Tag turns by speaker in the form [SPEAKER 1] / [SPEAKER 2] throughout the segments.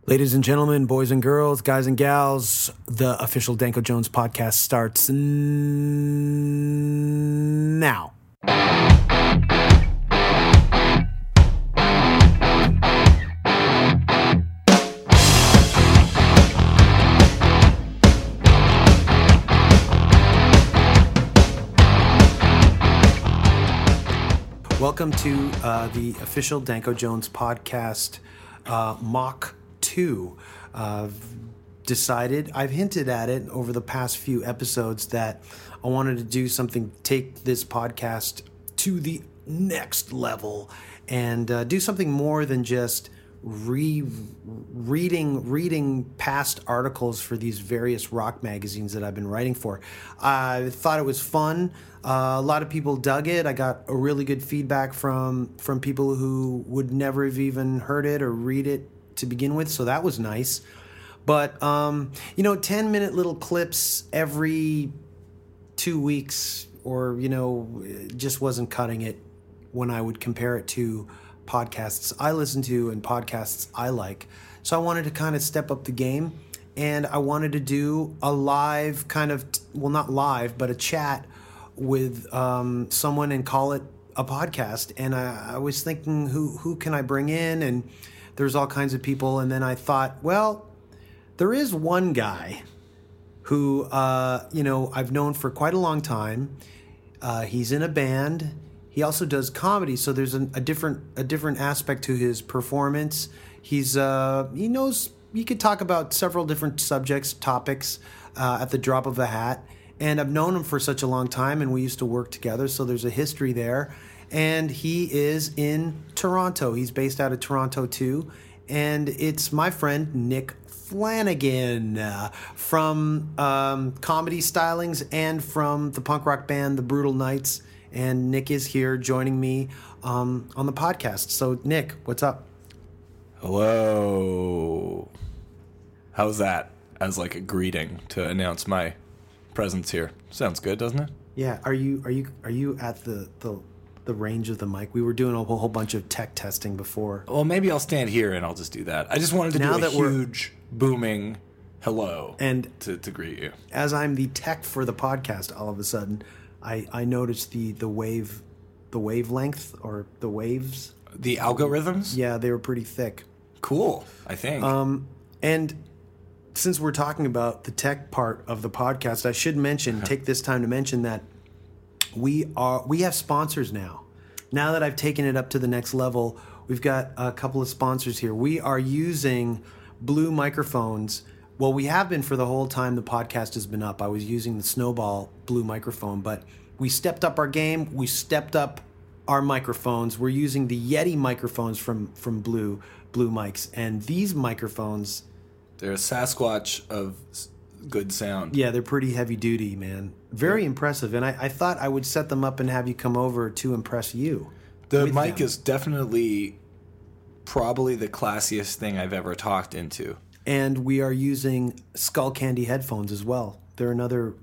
[SPEAKER 1] Ladies and gentlemen, boys and girls, guys and gals, the official Danko Jones podcast starts now. Welcome to the official Danko Jones podcast, Mach 2. I've hinted at it over the past few episodes that I wanted to do something, take this podcast to the next level and do something more than just reading past articles for these various rock magazines that I've been writing for. I thought it was fun. A lot of people dug it. I got a really good feedback from people who would never have even heard it or read it to begin with, so that was nice. But 10-minute little clips every 2 weeks, or it just wasn't cutting it when I would compare it to podcasts I listen to and podcasts I like. So I wanted to kind of step up the game, and I wanted to do a live kind of, well, not live, but a chat with someone and call it a podcast. And I was thinking, who can I bring in? And there's all kinds of people. And then I thought, well, there is one guy who, I've known for quite a long time. He's in a band. He also does comedy, so there's a different aspect to his performance. He knows you could talk about several different topics at the drop of a hat. And I've known him for such a long time, and we used to work together, so there's a history there. And he is in Toronto. He's based out of Toronto too, and it's my friend Nick Flanagan from Comedy Stylings and from the punk rock band The Brutal Knights. And Nick is here joining me on the podcast. So, Nick, what's up?
[SPEAKER 2] Hello. How's that as like a greeting to announce my presence here? Sounds good, doesn't it?
[SPEAKER 1] Yeah. Are you at the range of the mic? We were doing a whole bunch of tech testing before.
[SPEAKER 2] Well, maybe I'll stand here and I'll just do that. I just wanted to do a huge booming hello
[SPEAKER 1] and
[SPEAKER 2] to greet you.
[SPEAKER 1] As I'm the tech for the podcast, all of a sudden, I noticed the wavelength or the waves.
[SPEAKER 2] The algorithms?
[SPEAKER 1] Yeah, they were pretty thick.
[SPEAKER 2] Cool, I think.
[SPEAKER 1] And since we're talking about the tech part of the podcast, I should take this time to mention that we have sponsors now. Now that I've taken it up to the next level, we've got a couple of sponsors here. We are using Blue microphones. Well, we have been for the whole time the podcast has been up. I was using the Snowball Blue microphone, but we stepped up our game. We stepped up our microphones. We're using the Yeti microphones from Blue mics, and these microphones,
[SPEAKER 2] they're a Sasquatch of good sound.
[SPEAKER 1] Yeah, they're pretty heavy duty, man. Very impressive. And I thought I would set them up and have you come over to impress you.
[SPEAKER 2] The mic is definitely probably the classiest thing I've ever talked into.
[SPEAKER 1] And we are using Skull Candy headphones as well. They're another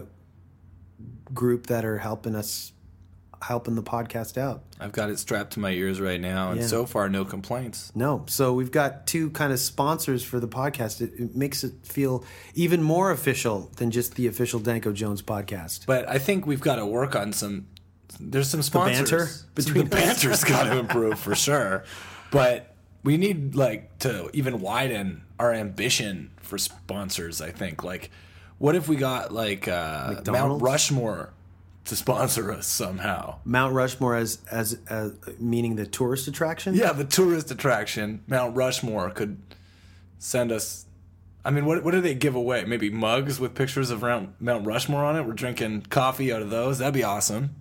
[SPEAKER 1] group that are helping the podcast out.
[SPEAKER 2] I've got it strapped to my ears right now, and so far, no complaints.
[SPEAKER 1] No. So we've got two kind of sponsors for the podcast. It makes it feel even more official than just the official Danko Jones podcast.
[SPEAKER 2] But I think we've got to work on there's some sponsors.
[SPEAKER 1] The
[SPEAKER 2] banter's got to improve for sure. But we need to even widen our ambition for sponsors, I think. What if we got Mount Rushmore to sponsor us somehow?
[SPEAKER 1] Mount Rushmore as meaning the tourist attraction?
[SPEAKER 2] Yeah, the tourist attraction. Mount Rushmore could send us. I mean, what do they give away? Maybe mugs with pictures of Mount Rushmore on it? We're drinking coffee out of those. That'd be awesome.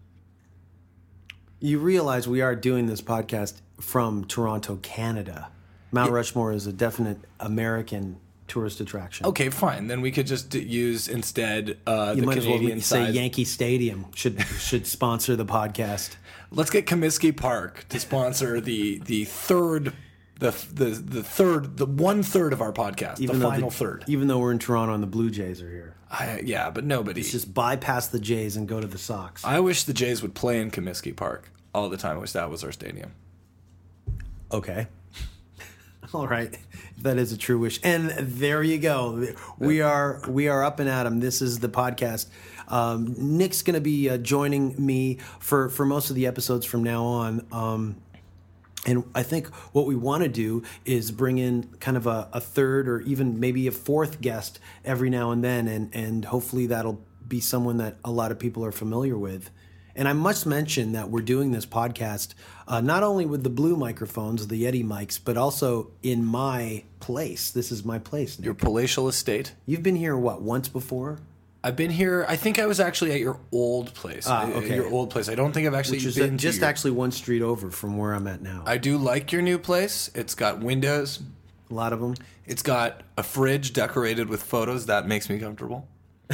[SPEAKER 1] You realize we are doing this podcast from Toronto, Canada. Mount Rushmore is a definite American tourist attraction.
[SPEAKER 2] Okay, fine. Then we could just use instead the Canadian
[SPEAKER 1] say Yankee Stadium should sponsor the podcast.
[SPEAKER 2] Let's get Comiskey Park to sponsor the 1/3 of our podcast, the final third.
[SPEAKER 1] Even though we're in Toronto and the Blue Jays are here.
[SPEAKER 2] Yeah, but nobody.
[SPEAKER 1] Let's just bypass the Jays and go to the Sox.
[SPEAKER 2] I wish the Jays would play in Comiskey Park all the time. I wish that was our stadium.
[SPEAKER 1] Okay. All right, that is a true wish, and there you go. We are up and at 'em. This is the podcast. Nick's going to be joining me for most of the episodes from now on. And I think what we want to do is bring in kind of a third or even maybe a fourth guest every now and then, and hopefully that'll be someone that a lot of people are familiar with. And I must mention that we're doing this podcast not only with the blue microphones, the Yeti mics, but also in my place. This is my place, Nick.
[SPEAKER 2] Your palatial estate.
[SPEAKER 1] You've been here, what, once before?
[SPEAKER 2] I've been here. I think I was actually at your old place.
[SPEAKER 1] Okay.
[SPEAKER 2] Your old place. I don't think I've actually
[SPEAKER 1] Which is
[SPEAKER 2] been
[SPEAKER 1] just
[SPEAKER 2] to your...
[SPEAKER 1] actually one street over from where I'm at now.
[SPEAKER 2] I do like your new place. It's got windows.
[SPEAKER 1] A lot of them.
[SPEAKER 2] It's got a fridge decorated with photos. That makes me comfortable.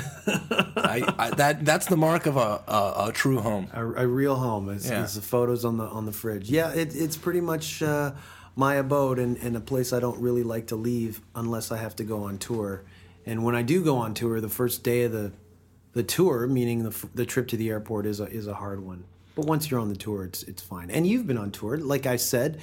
[SPEAKER 2] That's the mark of a true home.
[SPEAKER 1] A real home is the photos on the fridge. Yeah, it's pretty much my abode and a place I don't really like to leave unless I have to go on tour. And when I do go on tour, the first day of the tour, meaning the trip to the airport, is a hard one. But once you're on the tour, it's fine. And you've been on tour, like I said.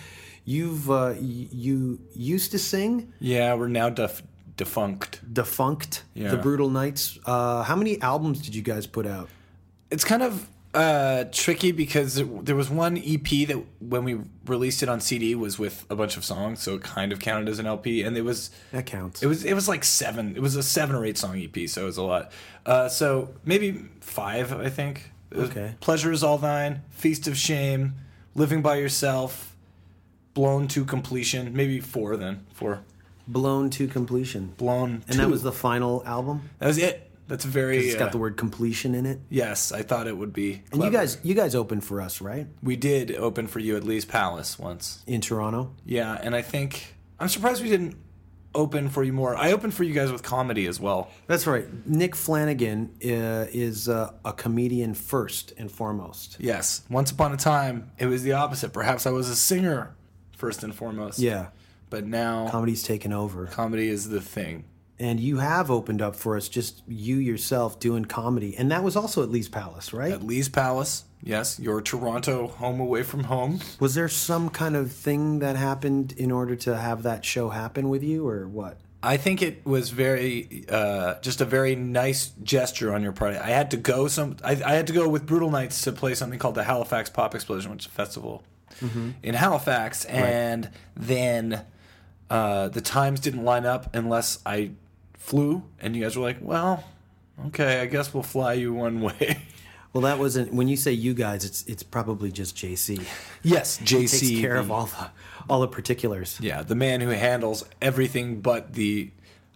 [SPEAKER 1] You used to sing.
[SPEAKER 2] Yeah, we're now defunct.
[SPEAKER 1] The Brutal Knights. How many albums did you guys put out?
[SPEAKER 2] It's kind of tricky because there was one EP that when we released it on CD was with a bunch of songs, so it kind of counted as an LP, and
[SPEAKER 1] that counts.
[SPEAKER 2] It was like 7. It was a 7 or 8 song EP, so it was a lot. So maybe 5, I think.
[SPEAKER 1] Okay.
[SPEAKER 2] Pleasure Is All Thine, Feast of Shame, Living by Yourself, Blown to Completion. Maybe 4 then. 4.
[SPEAKER 1] Blown to Completion.
[SPEAKER 2] And
[SPEAKER 1] that was the final album?
[SPEAKER 2] That was it. That's very...
[SPEAKER 1] It's got the word completion in it?
[SPEAKER 2] Yes, I thought it would be
[SPEAKER 1] clever. And you guys opened for us, right?
[SPEAKER 2] We did open for you at Lee's Palace once.
[SPEAKER 1] In Toronto?
[SPEAKER 2] Yeah, and I'm surprised we didn't open for you more. I opened for you guys with comedy as well.
[SPEAKER 1] That's right. Nick Flanagan is a comedian first and foremost.
[SPEAKER 2] Yes. Once upon a time, it was the opposite. Perhaps I was a singer first and foremost.
[SPEAKER 1] Yeah.
[SPEAKER 2] But now...
[SPEAKER 1] comedy's taken over.
[SPEAKER 2] Comedy is the thing.
[SPEAKER 1] And you have opened up for us, just you yourself doing comedy. And that was also at Lee's Palace, right?
[SPEAKER 2] At Lee's Palace, yes. Your Toronto home away from home.
[SPEAKER 1] Was there some kind of thing that happened in order to have that show happen with you, or what?
[SPEAKER 2] I think it was very, just a very nice gesture on your part. I had to go I had to go with Brutal Knights to play something called the Halifax Pop Explosion, which is a festival in Halifax. And then the times didn't line up unless I flew, and you guys were like, well, okay, I guess we'll fly you one way.
[SPEAKER 1] Well, that wasn't, when you say you guys, it's probably just JC.
[SPEAKER 2] Yes, JC.
[SPEAKER 1] He takes care of all the particulars.
[SPEAKER 2] Yeah, the man who handles everything but the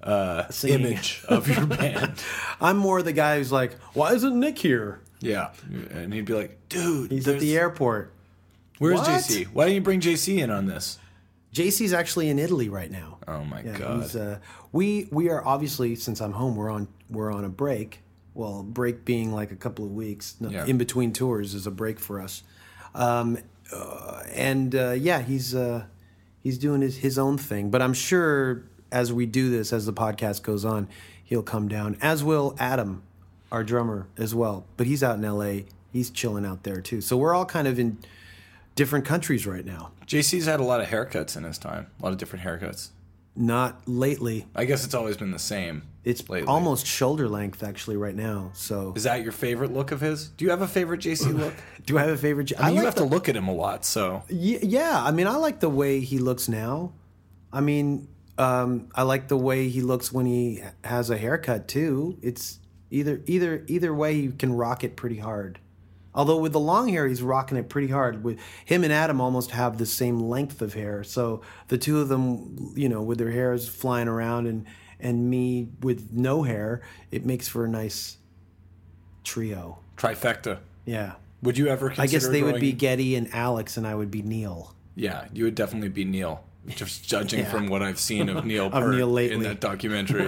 [SPEAKER 2] image of your band.
[SPEAKER 1] I'm more the guy who's like, why isn't Nick here?
[SPEAKER 2] Yeah, and he'd be like, dude,
[SPEAKER 1] he's at the airport.
[SPEAKER 2] Where's JC? Why don't you bring JC in on this?
[SPEAKER 1] JC's actually in Italy right now.
[SPEAKER 2] Oh my God!
[SPEAKER 1] We are obviously, since I'm home, we're on a break. Well, break being like a couple of weeks in between tours is a break for us. He's doing his own thing. But I'm sure as we do this, as the podcast goes on, he'll come down. As will Adam, our drummer, as well. But he's out in LA. He's chilling out there too. So we're all kind of in different countries right now.
[SPEAKER 2] JC's had a lot of haircuts in his time. A lot of different haircuts.
[SPEAKER 1] Not lately.
[SPEAKER 2] I guess it's always been the same.
[SPEAKER 1] It's lately. Almost shoulder length actually right now. So
[SPEAKER 2] is that your favorite look of his? Do you have a favorite JC look?
[SPEAKER 1] Do I have a favorite?
[SPEAKER 2] I mean, you have to look at him a lot, so
[SPEAKER 1] yeah. I mean, I like the way he looks now. I mean, I like the way he looks when he has a haircut too. It's either way, he can rock it pretty hard. Although with the long hair, he's rocking it pretty hard. With him and Adam almost have the same length of hair. So the two of them, with their hairs flying around and me with no hair, it makes for a nice trio.
[SPEAKER 2] Trifecta.
[SPEAKER 1] Yeah.
[SPEAKER 2] Would you ever consider
[SPEAKER 1] I guess they would be Geddy and Alex, and I would be Neil.
[SPEAKER 2] Yeah, you would definitely be Neil. Just judging from what I've seen of Neil
[SPEAKER 1] lately
[SPEAKER 2] in that documentary.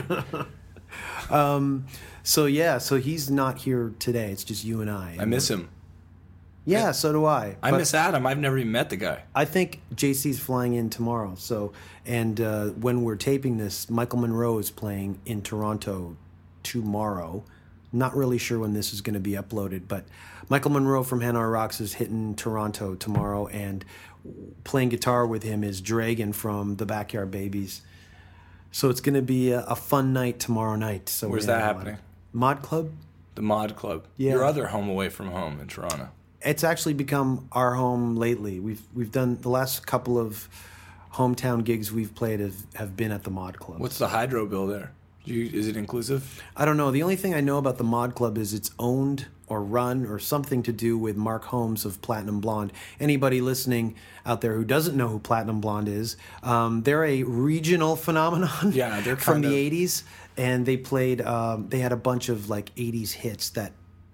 [SPEAKER 1] So he's not here today. It's just you and I.
[SPEAKER 2] I miss him.
[SPEAKER 1] Yeah, so do I.
[SPEAKER 2] I miss Adam. I've never even met the guy.
[SPEAKER 1] I think JC's flying in tomorrow. And when we're taping this, Michael Monroe is playing in Toronto tomorrow. Not really sure when this is going to be uploaded, but Michael Monroe from Hanar Rocks is hitting Toronto tomorrow, and playing guitar with him is Dragon from the Backyard Babies. So it's going to be a fun night tomorrow night. So
[SPEAKER 2] where's that happening?
[SPEAKER 1] Mod Club.
[SPEAKER 2] The Mod Club.
[SPEAKER 1] Yeah.
[SPEAKER 2] Your other home away from home in Toronto.
[SPEAKER 1] It's actually become our home lately. We've done the last couple of hometown gigs we've played have been at the Mod Club.
[SPEAKER 2] What's the hydro bill there? Is it inclusive?
[SPEAKER 1] I don't know. The only thing I know about the Mod Club is it's owned or run or something to do with Mark Holmes of Platinum Blonde. Anybody listening out there who doesn't know who Platinum Blonde is, they're a regional phenomenon.
[SPEAKER 2] Yeah, they're
[SPEAKER 1] from the 80s. And they played, they had a bunch of like 80s hits that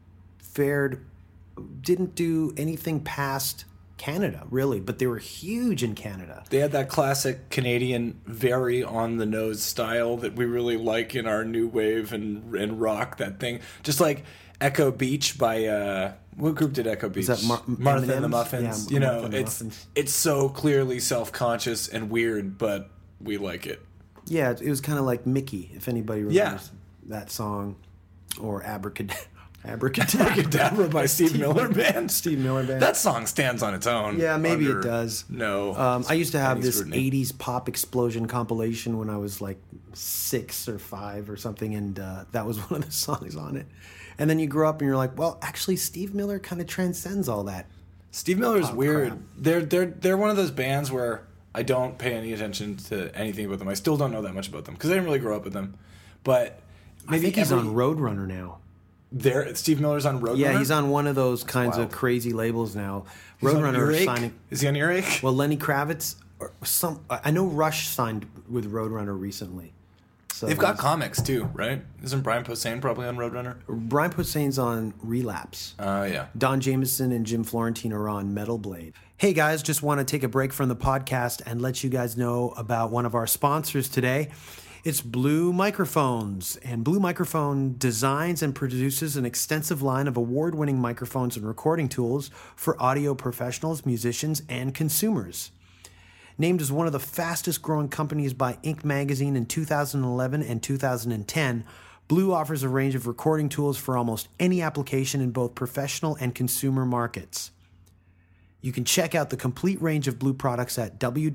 [SPEAKER 1] didn't do anything past Canada, really, but they were huge in Canada.
[SPEAKER 2] They had that classic Canadian, very on-the-nose style that we really like in our new wave and rock, that thing. Just like Echo Beach by... what group did Echo Beach?
[SPEAKER 1] Is that
[SPEAKER 2] Martha and the Muffins.
[SPEAKER 1] Yeah,
[SPEAKER 2] Muffins. It's so clearly self-conscious and weird, but we like it.
[SPEAKER 1] Yeah, it was kind of like Mickey, if anybody remembers that song, or
[SPEAKER 2] Abracadabra by Steve Miller Band.
[SPEAKER 1] Steve Miller Band.
[SPEAKER 2] That song stands on its own.
[SPEAKER 1] Yeah, maybe it does.
[SPEAKER 2] No.
[SPEAKER 1] I used to have this 80s pop explosion compilation when I was like 6 or 5 or something, and that was one of the songs on it. And then you grow up and you're like, well, actually, Steve Miller kind of transcends all that.
[SPEAKER 2] Steve Miller's weird. They're one of those bands where I don't pay any attention to anything about them. I still don't know that much about them because I didn't really grow up with them. But maybe
[SPEAKER 1] I think he's on Roadrunner now.
[SPEAKER 2] Steve Miller's on Roadrunner?
[SPEAKER 1] Yeah, he's on one of those kinds of crazy labels now. Roadrunner signing.
[SPEAKER 2] Is he on Earache?
[SPEAKER 1] Well, Lenny Kravitz or I know Rush signed with Roadrunner recently. So
[SPEAKER 2] they've got comics too, right? Isn't Brian Posehn probably on Roadrunner?
[SPEAKER 1] Brian Posehn's on Relapse.
[SPEAKER 2] Yeah.
[SPEAKER 1] Don Jameson and Jim Florentine are on Metal Blade. Hey guys, just want to take a break from the podcast and let you guys know about one of our sponsors today. It's Blue Microphones, and Blue Microphone designs and produces an extensive line of award-winning microphones and recording tools for audio professionals, musicians, and consumers. Named as one of the fastest-growing companies by Inc. magazine in 2011 and 2010, Blue offers a range of recording tools for almost any application in both professional and consumer markets. You can check out the complete range of Blue products at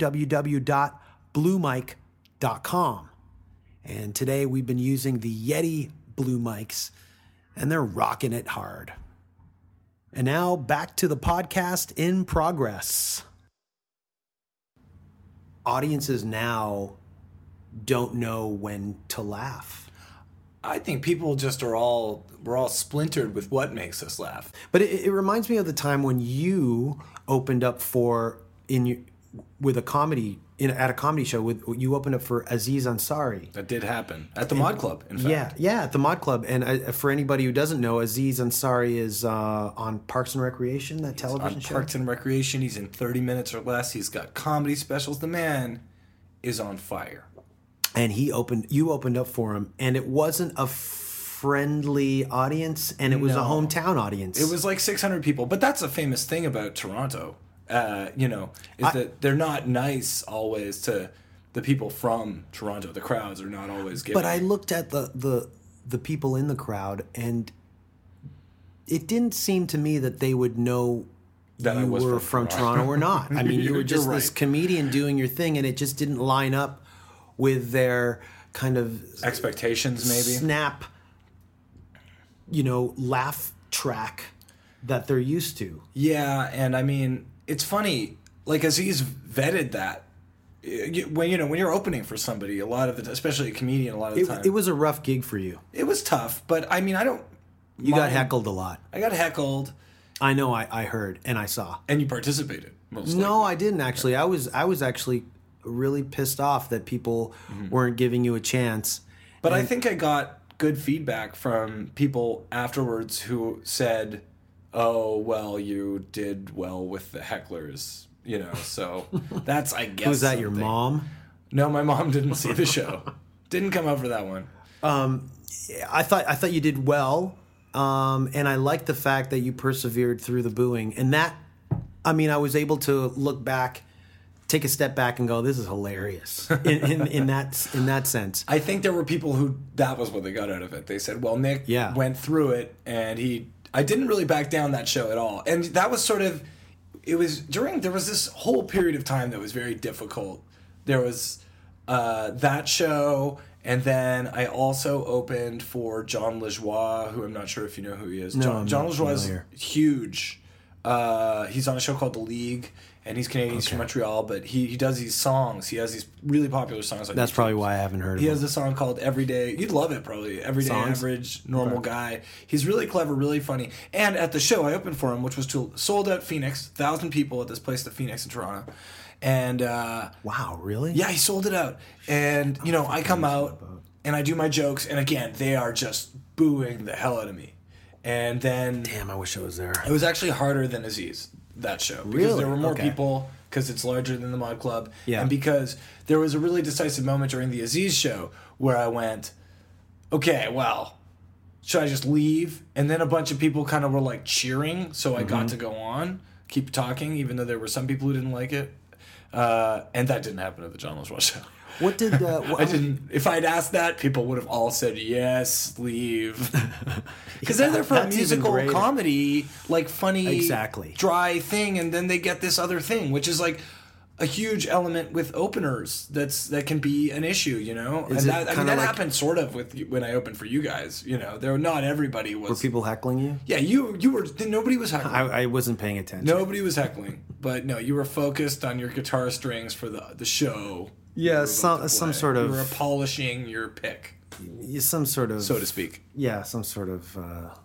[SPEAKER 1] www.bluemic.com. And today we've been using the Yeti Blue mics, and they're rocking it hard. And now back to the podcast in progress. Audiences now don't know when to laugh.
[SPEAKER 2] I think people just we're all splintered with what makes us laugh.
[SPEAKER 1] But it reminds me of the time when you opened up with a comedy at a comedy show. You opened up for Aziz Ansari.
[SPEAKER 2] That did happen at the Mod Club. In fact,
[SPEAKER 1] yeah, at the Mod Club. And for anybody who doesn't know, Aziz Ansari is on Parks and Recreation, that television show.
[SPEAKER 2] Parks and Recreation. He's in 30 Minutes or Less. He's got comedy specials. The man is on fire.
[SPEAKER 1] And you opened up for him, and it wasn't a friendly audience, and it was a hometown audience.
[SPEAKER 2] It was like 600 people. But that's a famous thing about Toronto. That they're not nice always to the people from Toronto. The crowds are not always giving.
[SPEAKER 1] But I looked at the people in the crowd, and it didn't seem to me that they would know that you were from Toronto or not. I mean, you were just this comedian doing your thing, and it just didn't line up with their kind of
[SPEAKER 2] expectations, maybe
[SPEAKER 1] snap, laugh track that they're used to.
[SPEAKER 2] Yeah, and I mean, it's funny, like Aziz vetted that. When you're opening for somebody, a lot of the, especially a comedian, a lot of the time,
[SPEAKER 1] it was a rough gig for you.
[SPEAKER 2] It was tough, but I mean,
[SPEAKER 1] You got heckled a lot.
[SPEAKER 2] I got heckled.
[SPEAKER 1] I know. I heard and I saw.
[SPEAKER 2] And you participated.
[SPEAKER 1] No, I didn't actually. I was actually really pissed off that people weren't giving you a chance.
[SPEAKER 2] But I think I got good feedback from people afterwards who said, "Oh, well, you did well with the hecklers." So that's, I guess.
[SPEAKER 1] Was that your mom?
[SPEAKER 2] No, my mom didn't see the show. Didn't come up for that one.
[SPEAKER 1] I thought you did well, and I liked the fact that you persevered through the booing, and that, I mean, I was able to look back, take a step back, and go, "This is hilarious." in that sense,
[SPEAKER 2] I think there were people who that was what they got out of it. They said, "Well, Nick went through it, and I didn't really back down that show at all," and that was sort of. it was there was this whole period of time that was very difficult. There was that show, and then I also opened for John Lajoie, who I'm not sure if you know who he is.
[SPEAKER 1] No,
[SPEAKER 2] John Lajoie is huge. He's on a show called The League, and he's Canadian. He's from Montreal, but he does these songs. He has these really popular songs.
[SPEAKER 1] That's probably why I haven't heard of him.
[SPEAKER 2] He has a song called Everyday. You'd love it, probably. Everyday Average, Normal Guy. He's really clever, really funny. And at the show I opened for him, which was to sold out Phoenix, 1,000 people at this place, the Phoenix in Toronto. And
[SPEAKER 1] wow, really?
[SPEAKER 2] Yeah, he sold it out. And I come out and I do my jokes, and again, they are just booing the hell out of me. And then,
[SPEAKER 1] damn, I wish I was there.
[SPEAKER 2] It was actually harder than Aziz, that show, because
[SPEAKER 1] really?
[SPEAKER 2] There were more people, because it's larger than the Mod Club,
[SPEAKER 1] yeah.
[SPEAKER 2] And because there was a really decisive moment during the Aziz show where I went, okay, well, should I just leave? And then a bunch of people kind of were like cheering, so I got to go on, keep talking, even though there were some people who didn't like it. And that didn't happen at the John Lajoie show.
[SPEAKER 1] What did
[SPEAKER 2] I didn't? If I'd asked that, people would have all said yes, leave, because they're there for a musical comedy, like funny, dry thing, and then they get this other thing, which is like a huge element with openers. That can be an issue, And that happened sort of with when I opened for you guys. There not everybody was.
[SPEAKER 1] Were people heckling you?
[SPEAKER 2] Yeah, you were. Nobody was heckling.
[SPEAKER 1] I wasn't paying attention.
[SPEAKER 2] Nobody was heckling, but no, you were focused on your guitar strings for the show.
[SPEAKER 1] Yeah, some sort of...
[SPEAKER 2] You were polishing your pick.
[SPEAKER 1] Some sort of...
[SPEAKER 2] So to speak.
[SPEAKER 1] Yeah, some sort of...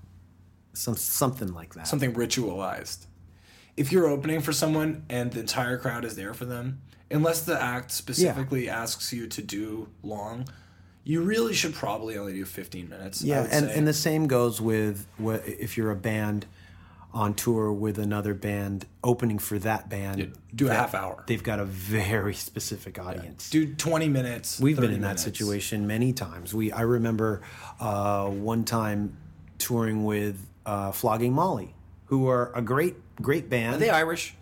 [SPEAKER 1] something like that.
[SPEAKER 2] Something ritualized. If you're opening for someone and the entire crowd is there for them, unless the act specifically asks you to do long, you really should probably only do 15 minutes.
[SPEAKER 1] Yeah, and the same goes with if you're a band on tour with another band, opening for that band.
[SPEAKER 2] Do a half hour.
[SPEAKER 1] They've got a very specific audience.
[SPEAKER 2] Do 20 minutes.
[SPEAKER 1] We've been in that situation many times. I remember one time touring with Flogging Molly, who are a great band.
[SPEAKER 2] Are they Irish?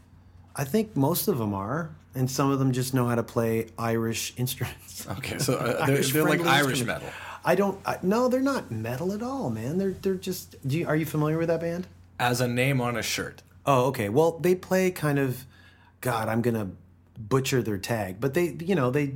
[SPEAKER 1] I think most of them are, and some of them just know how to play Irish instruments.
[SPEAKER 2] Okay, so they're like Irish metal.
[SPEAKER 1] No, they're not metal at all, man. They're just. Are you familiar with that band?
[SPEAKER 2] As a name on a shirt.
[SPEAKER 1] Oh, okay. Well, they play kind of, God, I'm gonna butcher their tag, but to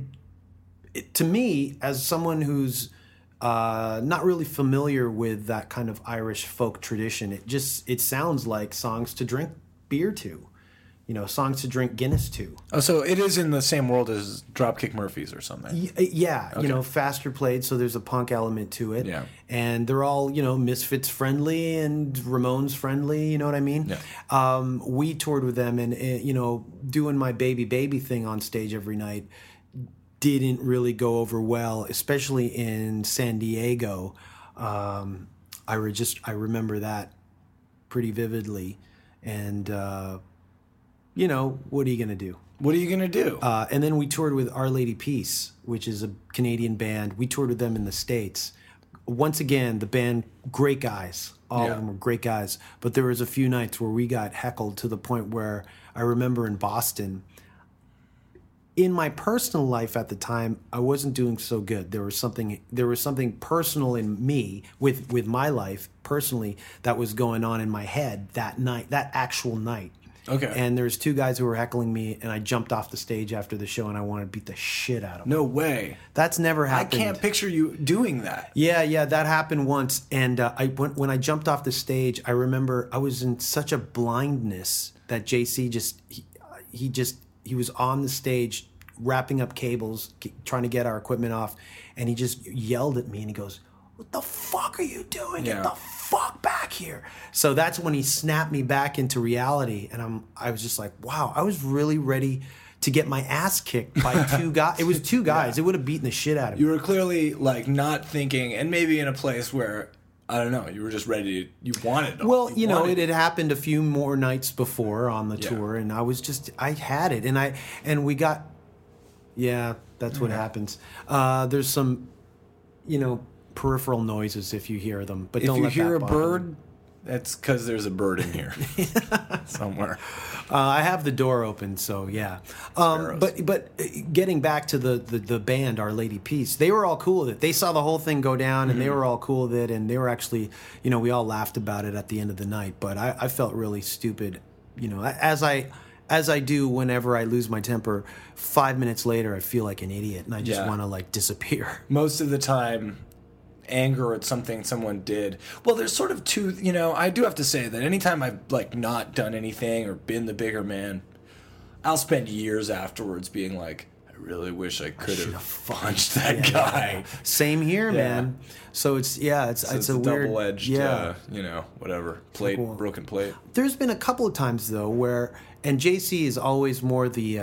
[SPEAKER 1] me, as someone who's not really familiar with that kind of Irish folk tradition, it sounds like songs to drink beer to. Songs to drink Guinness to.
[SPEAKER 2] Oh, so it is in the same world as Dropkick Murphys or something.
[SPEAKER 1] Yeah, okay. Faster played, so there's a punk element to it.
[SPEAKER 2] Yeah.
[SPEAKER 1] And they're all, Misfits friendly and Ramones friendly, you know what I mean?
[SPEAKER 2] Yeah.
[SPEAKER 1] We toured with them, and, doing my baby thing on stage every night didn't really go over well, especially in San Diego. I remember that pretty vividly. And... what are you going to do?
[SPEAKER 2] What are you going to do?
[SPEAKER 1] And then we toured with Our Lady Peace, which is a Canadian band. We toured with them in the States. Once again, the band, great guys. All of them were great guys. But there was a few nights where we got heckled to the point where I remember in Boston, in my personal life at the time, I wasn't doing so good. There was something personal in me with my life personally that was going on in my head that night, that actual night.
[SPEAKER 2] Okay.
[SPEAKER 1] And there's two guys who were heckling me, and I jumped off the stage after the show, and I wanted to beat the shit out of them.
[SPEAKER 2] No way.
[SPEAKER 1] That's never happened.
[SPEAKER 2] I can't picture you doing that.
[SPEAKER 1] Yeah, that happened once. And when I jumped off the stage, I remember I was in such a blindness that JC he was on the stage wrapping up cables, trying to get our equipment off, and he just yelled at me, and he goes, "What the fuck are you doing? Get the fuck back here." So that's when he snapped me back into reality, and I was just like, wow, I was really ready to get my ass kicked by two guys. It was two guys. It would have beaten the shit out of me.
[SPEAKER 2] You were clearly not thinking, and maybe in a place where, I don't know, you were just ready, you wanted it.
[SPEAKER 1] Well, it had happened a few more nights before on the tour, and I had it, and we got, that's what happens. There's some, peripheral noises if you hear them, but don't let that bother you.
[SPEAKER 2] If you hear a bird, that's because there's a bird in here somewhere.
[SPEAKER 1] I have the door open, so yeah. But getting back to the band, Our Lady Peace, they were all cool with it. They saw the whole thing go down, and they were all cool with it, and they were actually, we all laughed about it at the end of the night. But I felt really stupid as I do whenever I lose my temper. 5 minutes later, I feel like an idiot, and I just want to like disappear.
[SPEAKER 2] Most of the time, anger at something someone did. Well, there's sort of two. I do have to say that anytime I've like not done anything or been the bigger man, I'll spend years afterwards being like, I really wish I could have punched that guy.
[SPEAKER 1] Yeah. Same here, man. So it's a weird
[SPEAKER 2] double-edged, whatever broken plate.
[SPEAKER 1] There's been a couple of times though where, and JC is always more the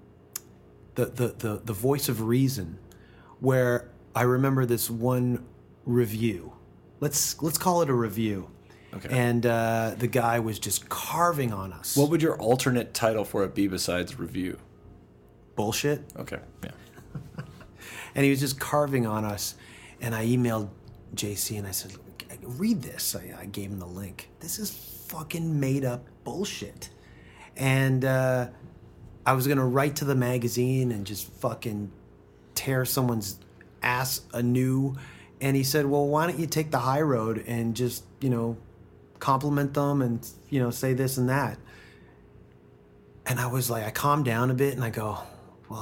[SPEAKER 1] voice of reason, where I remember this one review. Let's call it a review.
[SPEAKER 2] Okay.
[SPEAKER 1] And the guy was just carving on us.
[SPEAKER 2] What would your alternate title for it be besides review?
[SPEAKER 1] Bullshit.
[SPEAKER 2] Okay. Yeah.
[SPEAKER 1] And he was just carving on us. And I emailed JC and I said, read this. I gave him the link. This is fucking made up bullshit. And I was going to write to the magazine and just fucking tear someone's ass anew. And he said, well, why don't you take the high road and just, compliment them and, say this and that. And I was like, I calmed down a bit and I go, well,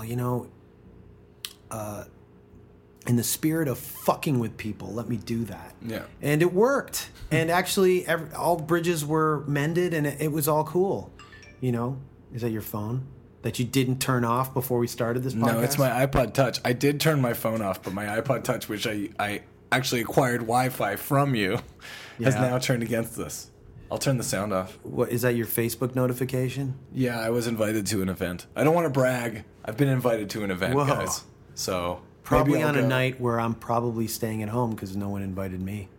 [SPEAKER 1] in the spirit of fucking with people, let me do that.
[SPEAKER 2] Yeah.
[SPEAKER 1] And it worked. And actually, all bridges were mended and it was all cool. Is that your phone that you didn't turn off before we started this podcast?
[SPEAKER 2] No, it's my iPod Touch. I did turn my phone off, but my iPod Touch, which I actually acquired Wi-Fi from you, has now turned against this. I'll turn the sound off.
[SPEAKER 1] What is that? Your Facebook notification?
[SPEAKER 2] Yeah, I was invited to an event. I don't want to brag. I've been invited to an event, guys. So
[SPEAKER 1] probably on a night where I'm probably staying at home because no one invited me.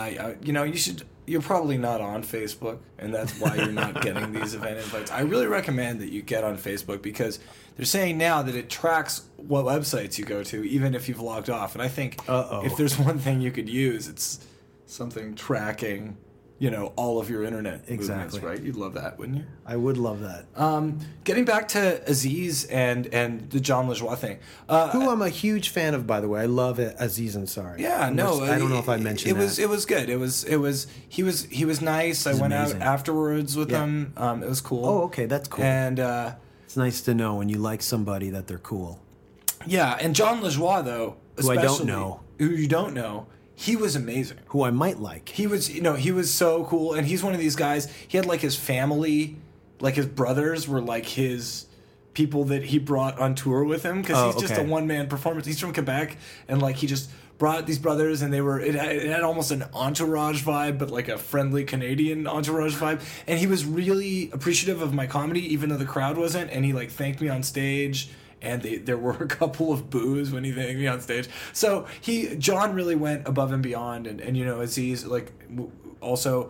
[SPEAKER 2] You're probably not on Facebook, and that's why you're not getting these event invites. I really recommend that you get on Facebook because they're saying now that it tracks what websites you go to, even if you've logged off. And I think if there's one thing you could use, it's something tracking, all of your internet movements, right? You'd love that, wouldn't you?
[SPEAKER 1] I would love that.
[SPEAKER 2] Getting back to Aziz and the John Lajoie thing.
[SPEAKER 1] Who I'm a huge fan of, by the way. I love Aziz Ansari.
[SPEAKER 2] Yeah, no.
[SPEAKER 1] I don't know if I mentioned that.
[SPEAKER 2] It was good. He was nice. I went out afterwards with him. It was cool.
[SPEAKER 1] Oh, okay. That's cool.
[SPEAKER 2] And
[SPEAKER 1] it's nice to know when you like somebody that they're cool.
[SPEAKER 2] Yeah, and John Lajoie, though,
[SPEAKER 1] who I don't know.
[SPEAKER 2] Who you don't know. He was amazing.
[SPEAKER 1] Who I might like.
[SPEAKER 2] He was so cool. And he's one of these guys, he had like his family, like his brothers were like his people that he brought on tour with him because he's just a one-man performance. He's from Quebec, and like he just brought these brothers, and it had almost an Entourage vibe, but like a friendly Canadian Entourage vibe. And he was really appreciative of my comedy, even though the crowd wasn't, and he like thanked me on stage. And there were a couple of boos when he thanked me on stage. So John really went above and beyond. And Aziz, like, also,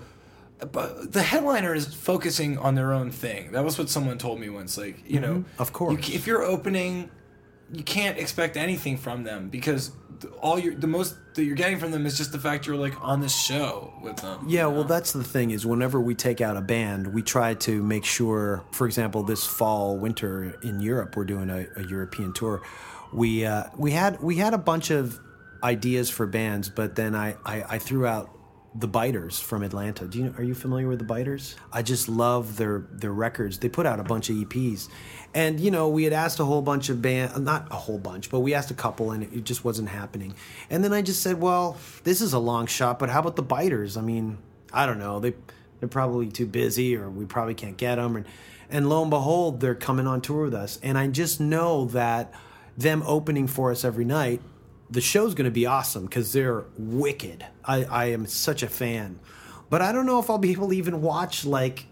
[SPEAKER 2] but the headliner is focusing on their own thing. That was what someone told me once. Like,
[SPEAKER 1] of course,
[SPEAKER 2] if you're opening, you can't expect anything from them because the most that you're getting from them is just the fact you're like on the show with them.
[SPEAKER 1] Yeah, well, that's the thing is whenever we take out a band, we try to make sure, for example, this fall, winter in Europe, we're doing a European tour. We had a bunch of ideas for bands, but then I threw out the Biters from Atlanta. Are you familiar with the Biters? I just love their records. They put out a bunch of EPs. And, we had asked a whole bunch of bands, not a whole bunch, but we asked a couple and it just wasn't happening. And then I just said, well, this is a long shot, but how about the Biters? I mean, I don't know. They're probably too busy or we probably can't get them. And lo and behold, they're coming on tour with us. And I just know that them opening for us every night, the show's going to be awesome because they're wicked. I am such a fan. But I don't know if I'll be able to even watch, like,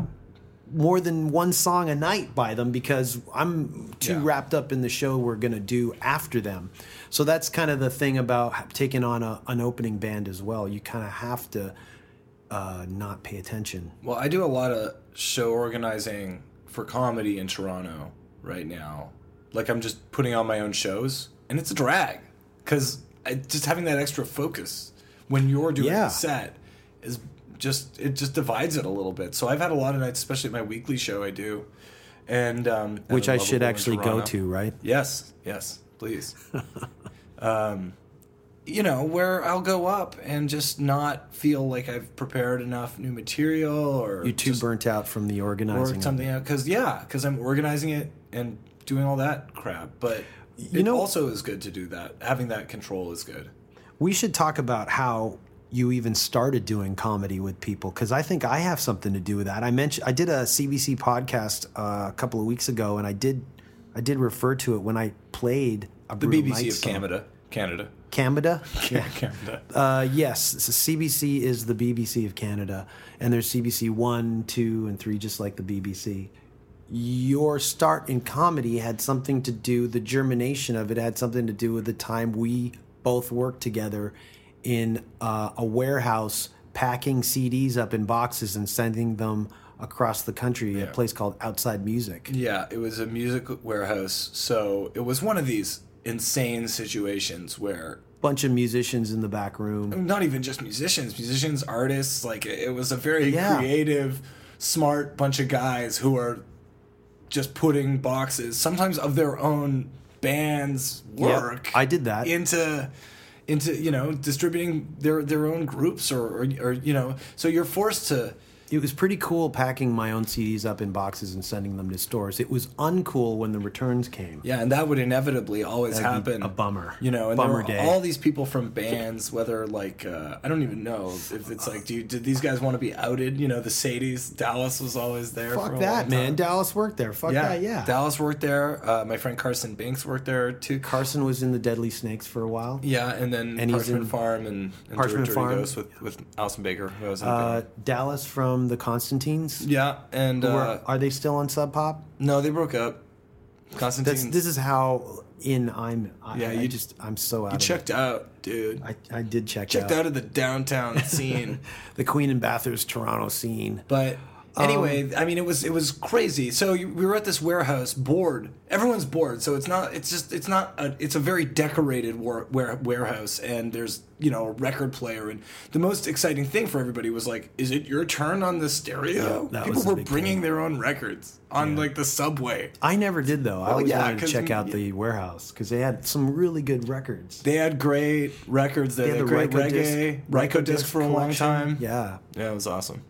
[SPEAKER 1] more than one song a night by them because I'm too wrapped up in the show we're going to do after them. So that's kind of the thing about taking on an opening band as well. You kind of have to not pay attention.
[SPEAKER 2] Well, I do a lot of show organizing for comedy in Toronto right now. Like, I'm just putting on my own shows, and it's a drag. Because just having that extra focus when you're doing a set is it just divides it a little bit. So I've had a lot of nights, especially at my weekly show I do, and
[SPEAKER 1] which I should actually go to, right?
[SPEAKER 2] Yes, please. you know, where I'll go up and just not feel like I've prepared enough new material, or
[SPEAKER 1] you're too burnt out from the organizing,
[SPEAKER 2] or something out, because I'm organizing it and doing all that crap. But it also is good to do that. Having that control is good.
[SPEAKER 1] We should talk about how you even started doing comedy with people, because I think I have something to do with that. I did a CBC podcast a couple of weeks ago, and I did refer to it when I played
[SPEAKER 2] the BBC of Canada.
[SPEAKER 1] Canada?
[SPEAKER 2] Yeah, Canada.
[SPEAKER 1] Yes, so CBC is the BBC of Canada, and there's CBC 1, 2, and 3, just like the BBC. Your start in comedy had something to do, the germination of it had something to do with the time we both worked together in a warehouse, packing CDs up in boxes and sending them across the country, a place called Outside Music.
[SPEAKER 2] Yeah, it was a music warehouse, so it was one of these insane situations where
[SPEAKER 1] bunch of musicians in the back room.
[SPEAKER 2] Not even just musicians, artists. Like, it was a very creative, smart bunch of guys who are just putting boxes, sometimes of their own band's work.
[SPEAKER 1] I did that.
[SPEAKER 2] Into you know, distributing their own groups or you know, so you're forced to.
[SPEAKER 1] It was pretty cool packing my own CDs up in boxes and sending them to stores. It was uncool when the returns came.
[SPEAKER 2] Yeah, and that would inevitably always happen.
[SPEAKER 1] A bummer.
[SPEAKER 2] You know, and
[SPEAKER 1] bummer
[SPEAKER 2] there were
[SPEAKER 1] day.
[SPEAKER 2] all these people from bands, whether like I don't even know if it's like, did these guys want to be outed? You know, the Sadies, Dallas was always there.
[SPEAKER 1] Fuck that, man. Dallas worked there. Fuck that, yeah.
[SPEAKER 2] Dallas worked there. My friend Carson Binks worked there too.
[SPEAKER 1] Carson was in the Deadly Snakes for a while.
[SPEAKER 2] Yeah, and then Parchment Farm and
[SPEAKER 1] Parchment
[SPEAKER 2] Dirty
[SPEAKER 1] Farm
[SPEAKER 2] Ghost with Alison Baker, who I was in.
[SPEAKER 1] Dallas from the Constantines.
[SPEAKER 2] Yeah, and
[SPEAKER 1] are they still on Sub Pop?
[SPEAKER 2] No, they broke up. Constantine.
[SPEAKER 1] This is how I'm so out.
[SPEAKER 2] You checked out, dude.
[SPEAKER 1] I did checked
[SPEAKER 2] out of the downtown scene,
[SPEAKER 1] the Queen and Bathurst Toronto scene.
[SPEAKER 2] But anyway, I mean, it was crazy. So we were at this warehouse, bored. Everyone's bored, so it's a very decorated warehouse, and there's, you know, a record player, and the most exciting thing for everybody was like, is it your turn on the stereo?
[SPEAKER 1] Yeah,
[SPEAKER 2] people were bringing their own records on like the subway.
[SPEAKER 1] I never did though. I always wanted to check out the warehouse because they had some really good records.
[SPEAKER 2] They had great records. They had the great reggae, Ryko disc for a long time.
[SPEAKER 1] Yeah,
[SPEAKER 2] it was awesome.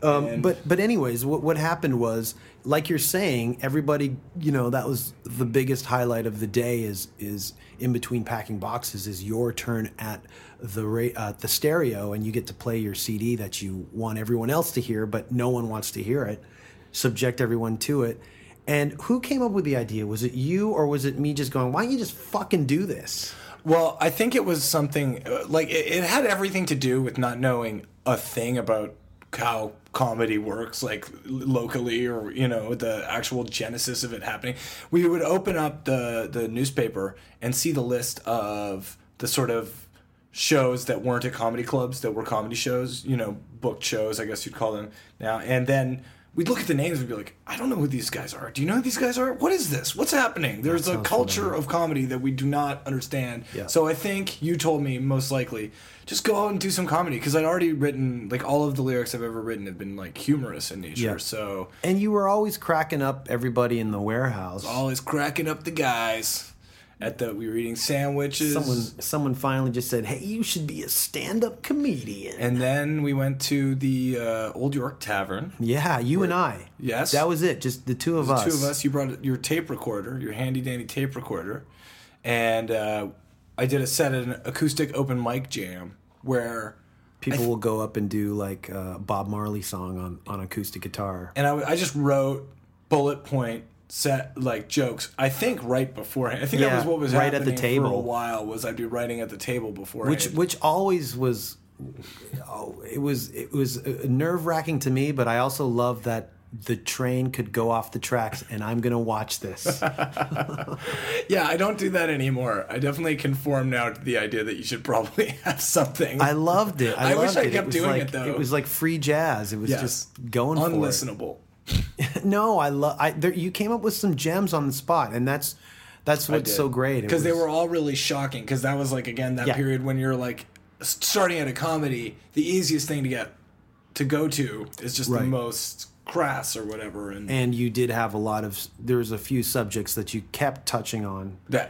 [SPEAKER 1] But anyways, what happened was, like you're saying, everybody, you know, that was the biggest highlight of the day is in between packing boxes is your turn at the stereo, and you get to play your CD that you want everyone else to hear, but no one wants to hear it. Subject everyone to it. And who came up with the idea? Was it you, or was it me just going, why don't you just fucking do this?
[SPEAKER 2] Well, I think it was something like it had everything to do with not knowing a thing about how comedy works, like locally, or, you know, the actual genesis of it happening. We would open up the newspaper and see the list of the sort of shows that weren't at comedy clubs, that were comedy shows, you know, booked shows, I guess you'd call them now. And then we'd look at the names and we'd be like, I don't know who these guys are. Do you know who these guys are? What is this? What's happening? There's a culture of comedy that we do not understand. Yeah. So I think you told me, most likely, just go out and do some comedy, because I'd already written, like, all of the lyrics I've ever written have been, like, humorous in nature. Yeah. So,
[SPEAKER 1] and you were always cracking up everybody in the warehouse.
[SPEAKER 2] Always cracking up the guys. We were eating sandwiches.
[SPEAKER 1] Someone finally just said, hey, you should be a stand-up comedian.
[SPEAKER 2] And then we went to the Old York Tavern.
[SPEAKER 1] Yeah, and I.
[SPEAKER 2] Yes.
[SPEAKER 1] That was it, just the two of us.
[SPEAKER 2] The two of us. You brought your tape recorder, your handy-dandy tape recorder. And I did a set at an acoustic open mic jam where
[SPEAKER 1] people will go up and do, like, a Bob Marley song on acoustic guitar.
[SPEAKER 2] And I just wrote bullet point set, like, jokes, I think right beforehand. I think that was what was
[SPEAKER 1] right
[SPEAKER 2] happening
[SPEAKER 1] at the table
[SPEAKER 2] for a while, was I'd be writing at the table beforehand.
[SPEAKER 1] Which always was, it was nerve-wracking to me, but I also love that the train could go off the tracks and I'm going to watch this.
[SPEAKER 2] Yeah, I don't do that anymore. I definitely conform now to the idea that you should probably have something.
[SPEAKER 1] I loved it.
[SPEAKER 2] I wish I kept doing it, though.
[SPEAKER 1] It was like free jazz. It was just going for it.
[SPEAKER 2] Unlistenable.
[SPEAKER 1] No, you came up with some gems on the spot, and that's what's so great.
[SPEAKER 2] Because they were all really shocking, because that was, like, again, that period when you're, like, starting at a comedy, the easiest thing to go to is just the most crass or whatever. And
[SPEAKER 1] you did have there was a few subjects that you kept touching on.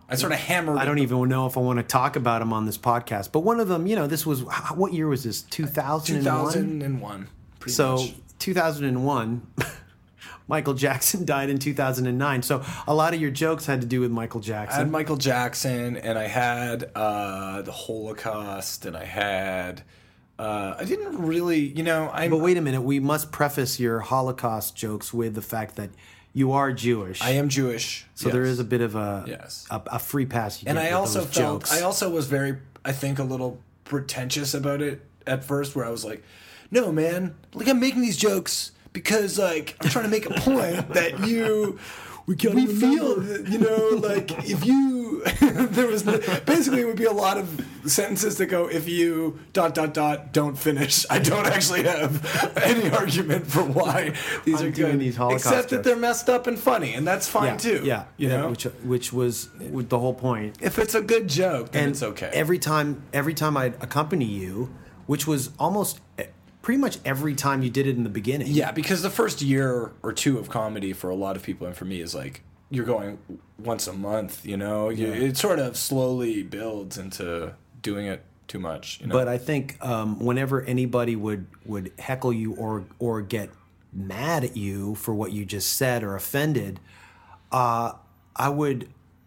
[SPEAKER 2] I sort of hammered.
[SPEAKER 1] I don't even know if I want to talk about them on this podcast. But one of them, this was, what year was this? 2001?
[SPEAKER 2] 2001.
[SPEAKER 1] So
[SPEAKER 2] much.
[SPEAKER 1] 2001, Michael Jackson died in 2009. So a lot of your jokes had to do with Michael Jackson.
[SPEAKER 2] I had Michael Jackson, and I had the Holocaust, and I had. I didn't really,
[SPEAKER 1] But wait a minute. We must preface your Holocaust jokes with the fact that you are Jewish.
[SPEAKER 2] I am Jewish.
[SPEAKER 1] So there is a bit of a
[SPEAKER 2] yes.
[SPEAKER 1] a free pass.
[SPEAKER 2] And I also felt, I also was very, I think, a little pretentious about it at first, where I was like, no, man, like I'm making these jokes because like I'm trying to make a point that we feel that, like if you there was basically it would be a lot of sentences that go, if you ... don't finish. I don't actually have any argument for why these are good,
[SPEAKER 1] these Holocaust
[SPEAKER 2] except that
[SPEAKER 1] jokes.
[SPEAKER 2] they're messed up and funny, and that's fine too.
[SPEAKER 1] Yeah, which was the whole point.
[SPEAKER 2] If it's a good joke, then it's okay.
[SPEAKER 1] Every time I'd accompany you, which was almost pretty much every time you did it in the beginning.
[SPEAKER 2] Yeah, because the first year or two of comedy for a lot of people, and for me, is like you're going once a month. It sort of slowly builds into doing it too much.
[SPEAKER 1] But I think whenever anybody would heckle you or get mad at you for what you just said or offended, I would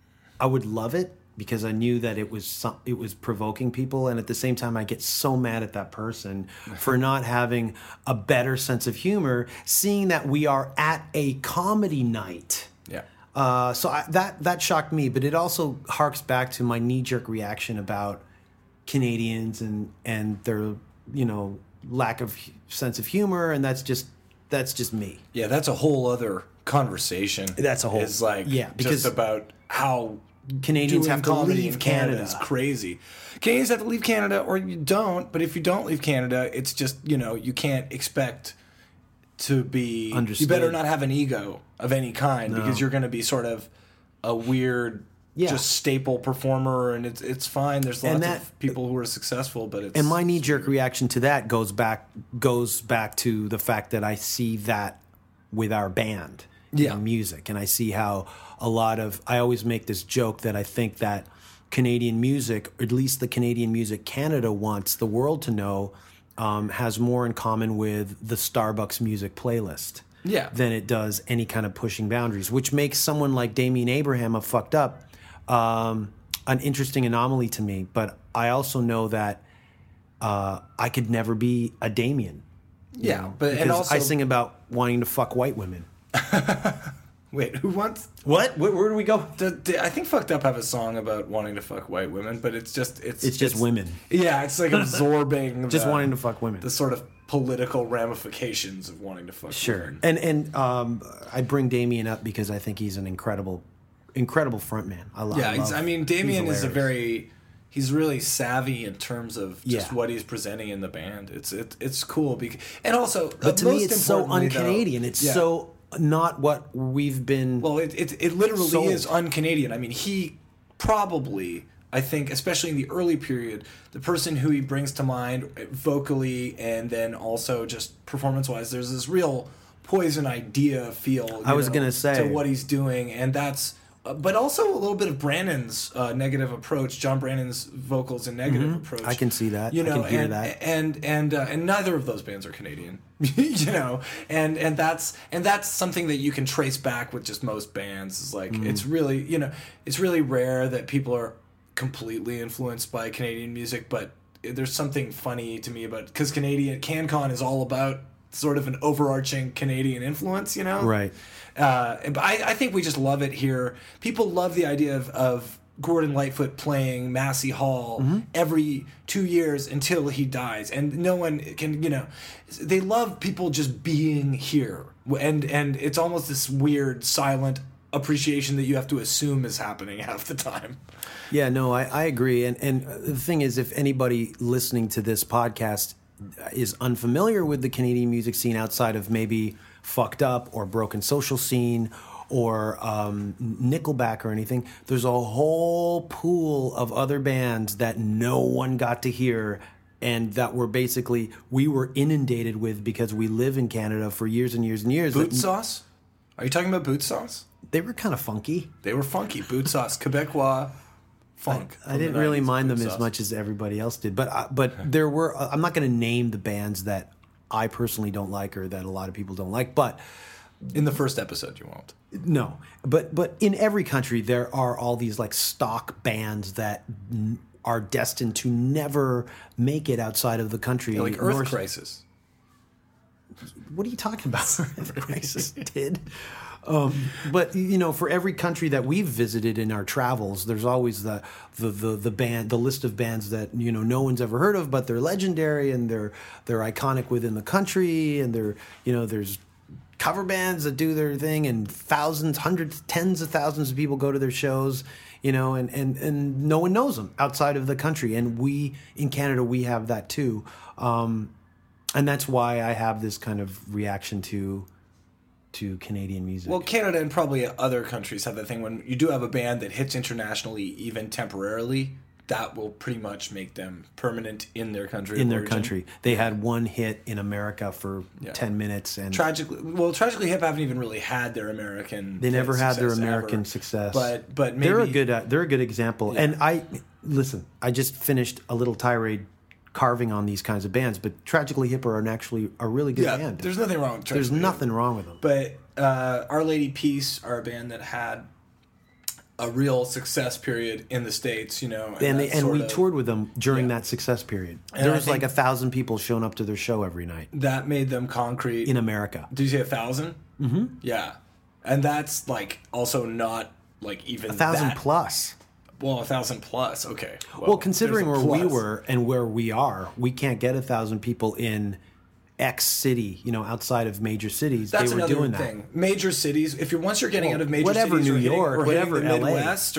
[SPEAKER 1] love it, because I knew that it was provoking people, and at the same time I get so mad at that person for not having a better sense of humor, seeing that we are at a comedy night.
[SPEAKER 2] Yeah.
[SPEAKER 1] So that shocked me, but it also harks back to my knee-jerk reaction about Canadians and their lack of sense of humor, and that's just me.
[SPEAKER 2] Yeah, that's a whole other conversation.
[SPEAKER 1] That's a whole
[SPEAKER 2] because just about how
[SPEAKER 1] Canadians have to leave Canada.
[SPEAKER 2] It's crazy. Canadians have to leave Canada, or you don't. But if you don't leave Canada, it's just you can't expect to be.
[SPEAKER 1] Understood.
[SPEAKER 2] You better not have an ego of any kind, because you're going to be sort of a weird, just staple performer, and it's fine. There's lots of people who are successful, but it's.
[SPEAKER 1] And my knee-jerk reaction to that goes back to the fact that I see that with our band. Music, and I see how I always make this joke that I think that Canadian music, or at least the Canadian music Canada wants the world to know, has more in common with the Starbucks music playlist than it does any kind of pushing boundaries, which makes someone like Damien Abraham of Fucked Up an interesting anomaly to me. But I also know that I could never be a Damien.
[SPEAKER 2] And also
[SPEAKER 1] I sing about wanting to fuck white women.
[SPEAKER 2] Wait, who wants
[SPEAKER 1] what? Where do we go?
[SPEAKER 2] I think Fucked Up have a song about wanting to fuck white women, but it's just
[SPEAKER 1] women.
[SPEAKER 2] Yeah, it's like absorbing
[SPEAKER 1] just wanting to fuck women.
[SPEAKER 2] The sort of political ramifications of wanting to fuck women.
[SPEAKER 1] And I bring Damien up because I think he's an incredible frontman.
[SPEAKER 2] I mean, Damien is he's really savvy in terms of just what he's presenting in the band. It's cool and also,
[SPEAKER 1] but to me it's so un-Canadian. It's so not what we've been.
[SPEAKER 2] Well, it literally is un-Canadian. I mean, he probably, I think, especially in the early period, the person who he brings to mind vocally and then also just performance-wise, there's this real Poison Idea feel.
[SPEAKER 1] I was going to say
[SPEAKER 2] to what he's doing, and that's. But also a little bit of Brannon's negative approach, John Brannon's vocals and negative approach.
[SPEAKER 1] I can see that. I can hear that.
[SPEAKER 2] And neither of those bands are Canadian, and that's something that you can trace back with just most bands. Is like it's really rare that people are completely influenced by Canadian music, but there's something funny to me about, because CanCon is all about sort of an overarching Canadian influence,
[SPEAKER 1] Right.
[SPEAKER 2] But I think we just love it here. People love the idea of Gordon Lightfoot playing Massey Hall every 2 years until he dies, and no one can, they love people just being here, and it's almost this weird silent appreciation that you have to assume is happening half the time.
[SPEAKER 1] Yeah, no, I agree, and the thing is, if anybody listening to this podcast is unfamiliar with the Canadian music scene outside of maybe Fucked Up or Broken Social Scene or Nickelback or anything, there's a whole pool of other bands that no one got to hear and that we were inundated with because we live in Canada for years and years and years.
[SPEAKER 2] Boot Sauce? Are you talking about Boot Sauce?
[SPEAKER 1] They were kind of funky.
[SPEAKER 2] They were funky. Boot sauce, Quebecois funk.
[SPEAKER 1] I didn't really mind them as much as everybody else did. But there were... I'm not going to name the bands that I personally don't like or that a lot of people don't like, but...
[SPEAKER 2] In the first episode, you won't.
[SPEAKER 1] No. But in every country, there are all these like stock bands that are destined to never make it outside of the country.
[SPEAKER 2] Yeah, like Earth Crisis.
[SPEAKER 1] What are you talking about? Earth Crisis did. But you know, for every country that we've visited in our travels, there's always the list of bands that you know no one's ever heard of, but they're legendary and they're iconic within the country, and there's cover bands that do their thing, and thousands, hundreds, tens of thousands of people go to their shows, you know, and no one knows them outside of the country. And we in Canada, we have that too, and that's why I have this kind of reaction to Canadian music.
[SPEAKER 2] Well, Canada and probably other countries have that thing when you do have a band that hits internationally, even temporarily, that will pretty much make them permanent in their country.
[SPEAKER 1] In their country. They had one hit in America for 10 minutes. And
[SPEAKER 2] Tragically Hip haven't even really had their American
[SPEAKER 1] They never had their American
[SPEAKER 2] ever.
[SPEAKER 1] success.
[SPEAKER 2] But maybe...
[SPEAKER 1] They're a good example. Yeah. And I just finished a little tirade carving on these kinds of bands, but Tragically Hip are actually a really good band.
[SPEAKER 2] There's nothing wrong with
[SPEAKER 1] There's nothing wrong with them.
[SPEAKER 2] But Our Lady Peace are a band that had a real success period in the States, you know.
[SPEAKER 1] And we toured with them during that success period. And there was like 1,000 people showing up to their show every night.
[SPEAKER 2] That made them concrete.
[SPEAKER 1] In America.
[SPEAKER 2] Did you say 1,000? Mm-hmm. Yeah. And that's like also not like even
[SPEAKER 1] 1,000 plus.
[SPEAKER 2] Well, 1,000 plus. Okay.
[SPEAKER 1] Well, considering where we were and where we are, we can't get 1,000 people in X city, you know, outside of major cities.
[SPEAKER 2] That's
[SPEAKER 1] they were
[SPEAKER 2] another
[SPEAKER 1] doing
[SPEAKER 2] thing.
[SPEAKER 1] that.
[SPEAKER 2] Major cities. If once you're getting out of major
[SPEAKER 1] whatever,
[SPEAKER 2] cities,
[SPEAKER 1] New York,
[SPEAKER 2] or
[SPEAKER 1] whatever,
[SPEAKER 2] the
[SPEAKER 1] LA.
[SPEAKER 2] Midwest,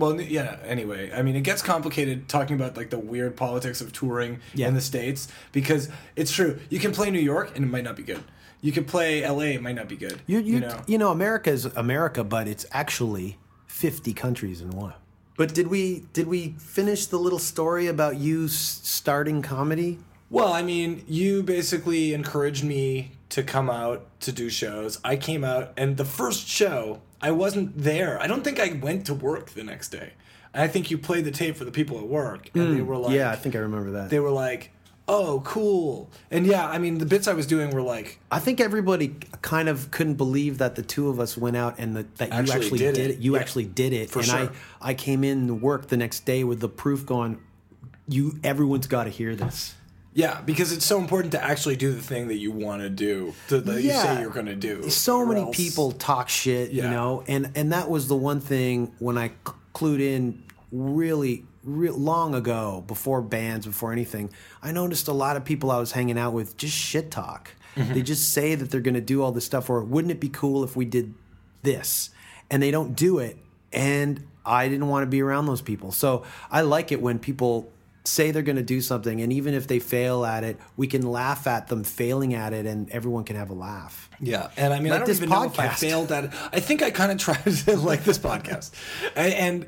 [SPEAKER 2] Anyway, I mean, it gets complicated talking about like the weird politics of touring in the States, because it's true. You can play New York and it might not be good. You can play LA, it might not be good. You
[SPEAKER 1] know, America is America, but it's actually 50 countries in one. But did we finish the little story about you starting comedy?
[SPEAKER 2] Well, I mean, you basically encouraged me to come out to do shows. I came out, and the first show, I wasn't there. I don't think I went to work the next day. I think you played the tape for the people at work, and they were like...
[SPEAKER 1] Yeah, I think I remember that.
[SPEAKER 2] They were like, oh, cool. And yeah, I mean, the bits I was doing were like...
[SPEAKER 1] I think everybody kind of couldn't believe that the two of us went out and that you actually did it. You actually did it.
[SPEAKER 2] For
[SPEAKER 1] and
[SPEAKER 2] sure.
[SPEAKER 1] I came in to work the next day with the proof going, everyone's got to hear this.
[SPEAKER 2] Yeah, because it's so important to actually do the thing that you want to do, that you say you're going to do.
[SPEAKER 1] So many people talk shit, you know, and that was the one thing when I clued in really long ago, before bands, before anything, I noticed a lot of people I was hanging out with just shit talk. Mm-hmm. They just say that they're going to do all this stuff, or wouldn't it be cool if we did this? And they don't do it, and I didn't want to be around those people. So I like it when people say they're going to do something, and even if they fail at it, we can laugh at them failing at it, and everyone can have a laugh.
[SPEAKER 2] Yeah, and I mean,
[SPEAKER 1] like
[SPEAKER 2] I don't even know if I failed at it. I think I kind of tried to like this podcast, and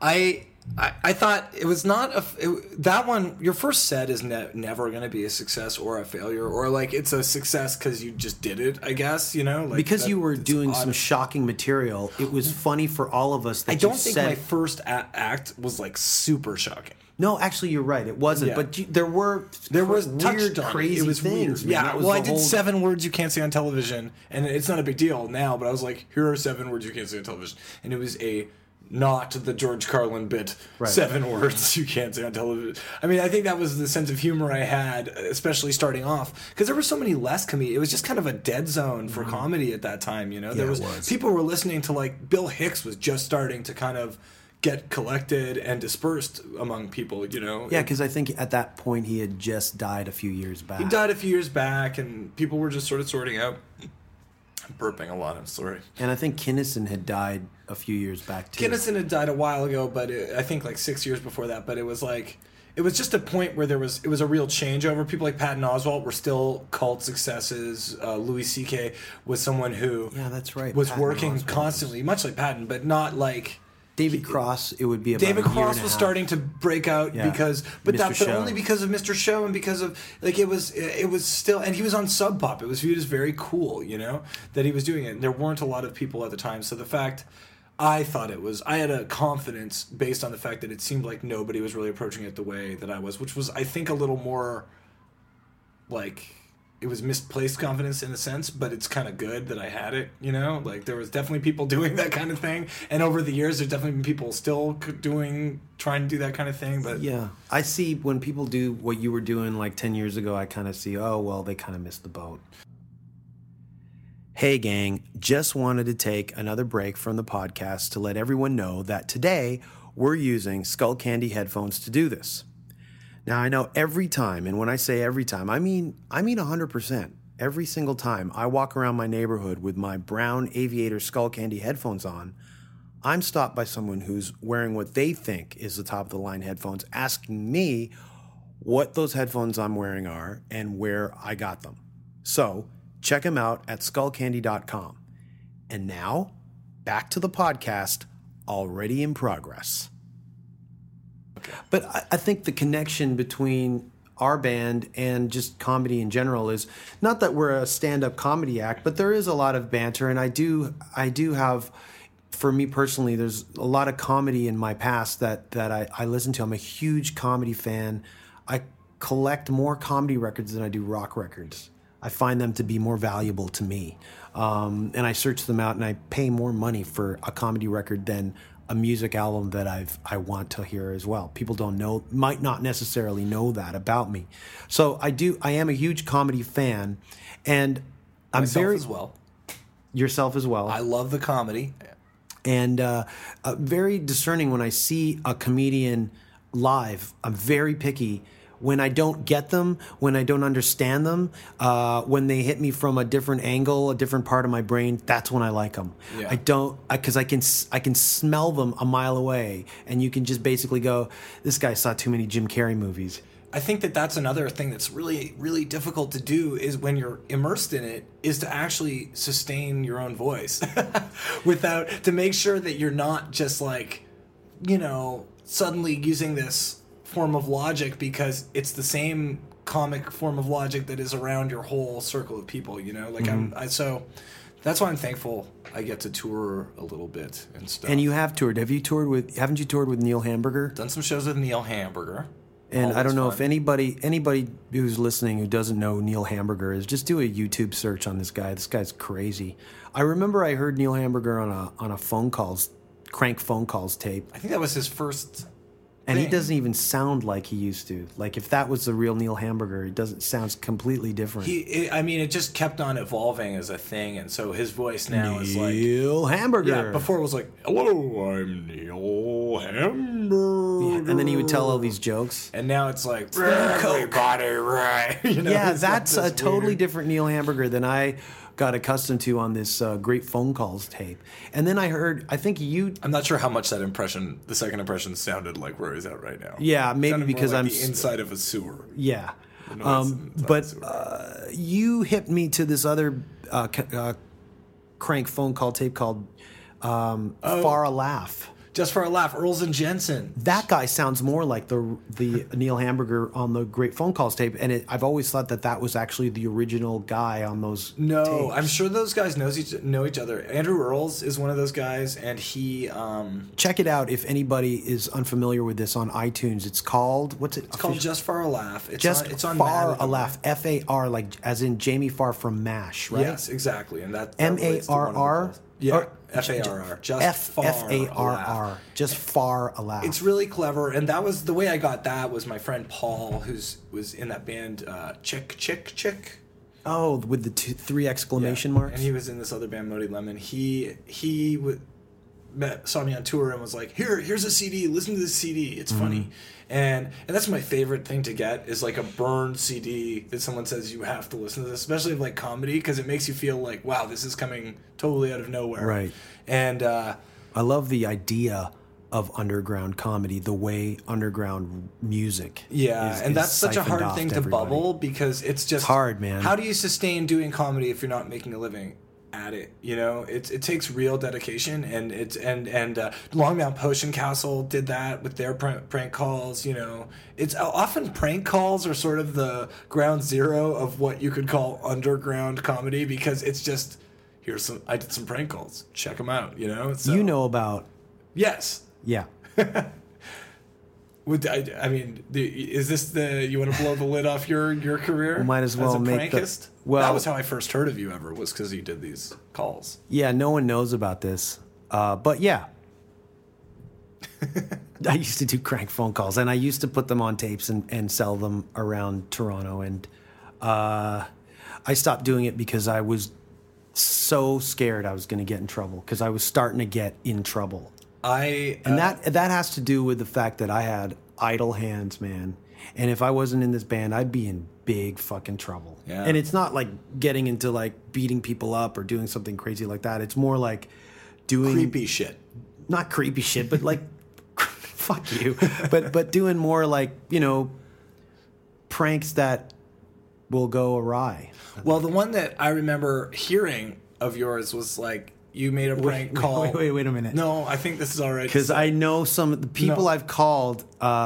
[SPEAKER 2] I thought it was not that one. Your first set is never going to be a success or a failure, or like it's a success because you just did it. I guess, you know, like
[SPEAKER 1] because you were doing some shocking material. It was funny for all of us. That
[SPEAKER 2] I don't think my first act was like super shocking.
[SPEAKER 1] No, actually, you're right. It wasn't. Yeah. But there was weird, crazy things.
[SPEAKER 2] Weird. Yeah. Well, I did 7 words you can't say on television, and it's not a big deal now. But I was like, here are 7 words you can't say on television, and it was not the George Carlin bit. Right. 7 words you can't say on television. I mean, I think that was the sense of humor I had, especially starting off, because there were so many less comedy. It was just kind of a dead zone for comedy at that time. You know, there was people were listening to like Bill Hicks was just starting to kind of get collected and dispersed among people, you know.
[SPEAKER 1] Yeah, because I think at that point he had just died a few years back.
[SPEAKER 2] He died a few years back, and people were just sort of sorting out. I'm burping a lot, I'm sorry.
[SPEAKER 1] And I think Kinnison had died a few years back, too.
[SPEAKER 2] Kinnison had died a while ago, but I think like 6 years before that, but it was like... It was just a point where it was a real changeover. People like Patton Oswalt were still cult successes. Louis C.K. was someone who
[SPEAKER 1] that's right.
[SPEAKER 2] was Patton working Oswalt constantly, much like Patton, but not like...
[SPEAKER 1] David Cross, it would be about
[SPEAKER 2] David
[SPEAKER 1] a year
[SPEAKER 2] Cross
[SPEAKER 1] and a
[SPEAKER 2] was
[SPEAKER 1] half.
[SPEAKER 2] starting to break out because, but only because of Mr. Show and because of like it was still, and he was on Sub Pop. It was viewed as very cool, that he was doing it. And there weren't a lot of people at the time, so the fact. I had a confidence based on the fact that it seemed like nobody was really approaching it the way that I was, which was, I think, a little more like it was misplaced confidence in a sense, but it's kind of good that I had it, like there was definitely people doing that kind of thing. And over the years, there's definitely been people still trying to do that kind of thing. But
[SPEAKER 1] yeah, I see when people do what you were doing like 10 years ago, I kind of see, oh, well, they kind of missed the boat. Hey gang, just wanted to take another break from the podcast to let everyone know that today we're using Skull Candy headphones to do this. Now I know every time, and when I say every time, I mean 100%. Every single time I walk around my neighborhood with my brown Aviator Skull Candy headphones on, I'm stopped by someone who's wearing what they think is the top of the line headphones, asking me what those headphones I'm wearing are and where I got them. So, check them out at skullcandy.com. And now, back to the podcast, already in progress. Okay. But I think the connection between our band and just comedy in general is not that we're a stand-up comedy act, but there is a lot of banter, and I do have, for me personally, there's a lot of comedy in my past that I listen to. I'm a huge comedy fan. I collect more comedy records than I do rock records. I find them to be more valuable to me. And I search them out, and I pay more money for a comedy record than a music album that I want to hear as well. People might not necessarily know that about me. So I am a huge comedy fan, and I'm
[SPEAKER 2] Myself as well.
[SPEAKER 1] Yourself as well.
[SPEAKER 2] I love the comedy.
[SPEAKER 1] And very discerning when I see a comedian live. I'm very picky. When I don't get them, when I don't understand them, when they hit me from a different angle, a different part of my brain, that's when I like them. Yeah. Because I can smell them a mile away, and you can just basically go, this guy saw too many Jim Carrey movies.
[SPEAKER 2] I think that's another thing that's really, really difficult to do is when you're immersed in it, is to actually sustain your own voice to make sure that you're not just like, suddenly using this form of logic because it's the same comic form of logic that is around your whole circle of people, so that's why I'm thankful I get to tour a little bit and stuff.
[SPEAKER 1] And you have toured. Haven't you toured with Neil Hamburger?
[SPEAKER 2] Done some shows with Neil Hamburger.
[SPEAKER 1] And I don't know if anybody who's listening who doesn't know who Neil Hamburger is, just do a YouTube search on this guy. This guy's crazy. I remember I heard Neil Hamburger on a crank phone calls tape.
[SPEAKER 2] I think that was his first.
[SPEAKER 1] And he doesn't even sound like he used to. Like, if that was the real Neil Hamburger, it sounds completely different.
[SPEAKER 2] It just kept on evolving as a thing, and so his voice now is like...
[SPEAKER 1] Neil Hamburger.
[SPEAKER 2] Yeah, before it was like, hello, I'm Neil Hamburger.
[SPEAKER 1] Yeah, and then he would tell all these jokes.
[SPEAKER 2] And now it's like, everybody, right?
[SPEAKER 1] Yeah, that's a totally different Neil Hamburger than I got accustomed to on this great phone calls tape. And then I'm not sure how much the second impression sounded like where he's at right now.
[SPEAKER 2] Yeah, maybe because I'm the inside of a sewer.
[SPEAKER 1] Yeah. But you hit me to this other crank phone call tape called For a Laugh.
[SPEAKER 2] Just for a Laugh, Earls and Jensen.
[SPEAKER 1] That guy sounds more like the Neil Hamburger on the Great Phone Calls tape, and I've always thought that was actually the original guy on those tapes.
[SPEAKER 2] I'm sure those guys know each other. Andrew Earls is one of those guys, and he...
[SPEAKER 1] Check it out if anybody is unfamiliar with this on iTunes. It's called... What's it?
[SPEAKER 2] It's called Just For a Laugh.
[SPEAKER 1] It's on For a Laugh. F-A-R, like as in Jamie Farr from MASH, right?
[SPEAKER 2] Yes, exactly. And that
[SPEAKER 1] M-A-R-R?
[SPEAKER 2] Yeah. F-A-R-R.
[SPEAKER 1] F-A-R-R. Just Far a Laugh.
[SPEAKER 2] It's really clever, and that was the way I got that was my friend Paul, was in that band Chick.
[SPEAKER 1] Oh, with the 3 exclamation marks?
[SPEAKER 2] And he was in this other band, Modi Lemon. He saw me on tour and was like, here's a CD, listen to this CD, it's funny. And that's my favorite thing to get is like a burned CD that someone says you have to listen to this, especially like comedy, because it makes you feel like, wow, this is coming totally out of nowhere.
[SPEAKER 1] Right.
[SPEAKER 2] And
[SPEAKER 1] I love the idea of underground comedy, the way underground music
[SPEAKER 2] and that's such a hard thing to bubble because it's just
[SPEAKER 1] hard, man.
[SPEAKER 2] How do you sustain doing comedy if you're not making a living? at it. You know, it takes real dedication, and Longmount Potion Castle did that with their prank calls. You know, it's often prank calls are sort of the ground zero of what you could call underground comedy, because it's just I did some prank calls, check them out. You know, so,
[SPEAKER 1] you know about
[SPEAKER 2] yes,
[SPEAKER 1] yeah.
[SPEAKER 2] I mean, is this you want to blow the lid off your career?
[SPEAKER 1] We might as well
[SPEAKER 2] as a
[SPEAKER 1] make
[SPEAKER 2] prankist? That was how I first heard of you ever, was because you did these calls.
[SPEAKER 1] Yeah, no one knows about this, but yeah, I used to do crank phone calls, and I used to put them on tapes and sell them around Toronto, and I stopped doing it because I was so scared I was going to get in trouble, because I was starting to get in trouble. That has to do with the fact that I had idle hands, man. And if I wasn't in this band, I'd be in big fucking trouble.
[SPEAKER 2] Yeah.
[SPEAKER 1] And it's not like getting into like beating people up or doing something crazy like that. It's more like doing
[SPEAKER 2] creepy shit.
[SPEAKER 1] Not creepy shit, but like fuck you. But doing more like, you know, pranks that will go awry.
[SPEAKER 2] Well, the one that I remember hearing of yours was like, you made a prank call.
[SPEAKER 1] Wait a minute.
[SPEAKER 2] No, I think this is all right.
[SPEAKER 1] Because I know some of the people I've called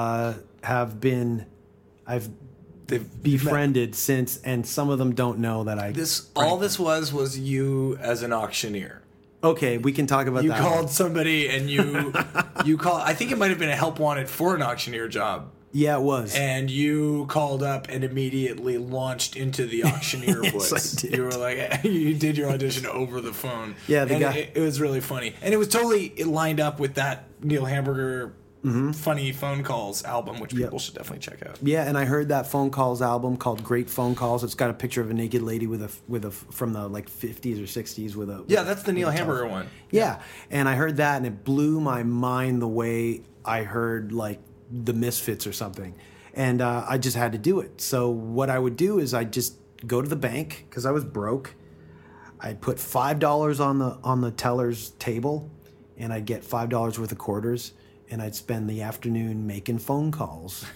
[SPEAKER 1] they've befriended since, and some of them don't know that I.
[SPEAKER 2] This was you as an auctioneer.
[SPEAKER 1] Okay, we can talk about that.
[SPEAKER 2] You called somebody, and you called. I think it might have been a help wanted for an auctioneer job.
[SPEAKER 1] Yeah, it was.
[SPEAKER 2] And you called up and immediately launched into the auctioneer
[SPEAKER 1] yes,
[SPEAKER 2] voice.
[SPEAKER 1] I did.
[SPEAKER 2] You were like, you did your audition over the phone.
[SPEAKER 1] Yeah,
[SPEAKER 2] the guy. It was really funny, and it was totally lined up with that Neil Hamburger funny phone calls album, which people should definitely check out.
[SPEAKER 1] Yeah, and I heard that phone calls album called Great Phone Calls. It's got a picture of a naked lady with a from the like 50s or 60s with a
[SPEAKER 2] that's the Neil Hamburger one.
[SPEAKER 1] Yeah, and I heard that, and it blew my mind the way I heard like the Misfits or something, and I just had to do it. So what I would do is I'd just go to the bank, because I was broke. I'd put $5 on the teller's table, and I'd get $5 worth of quarters, and I'd spend the afternoon making phone calls.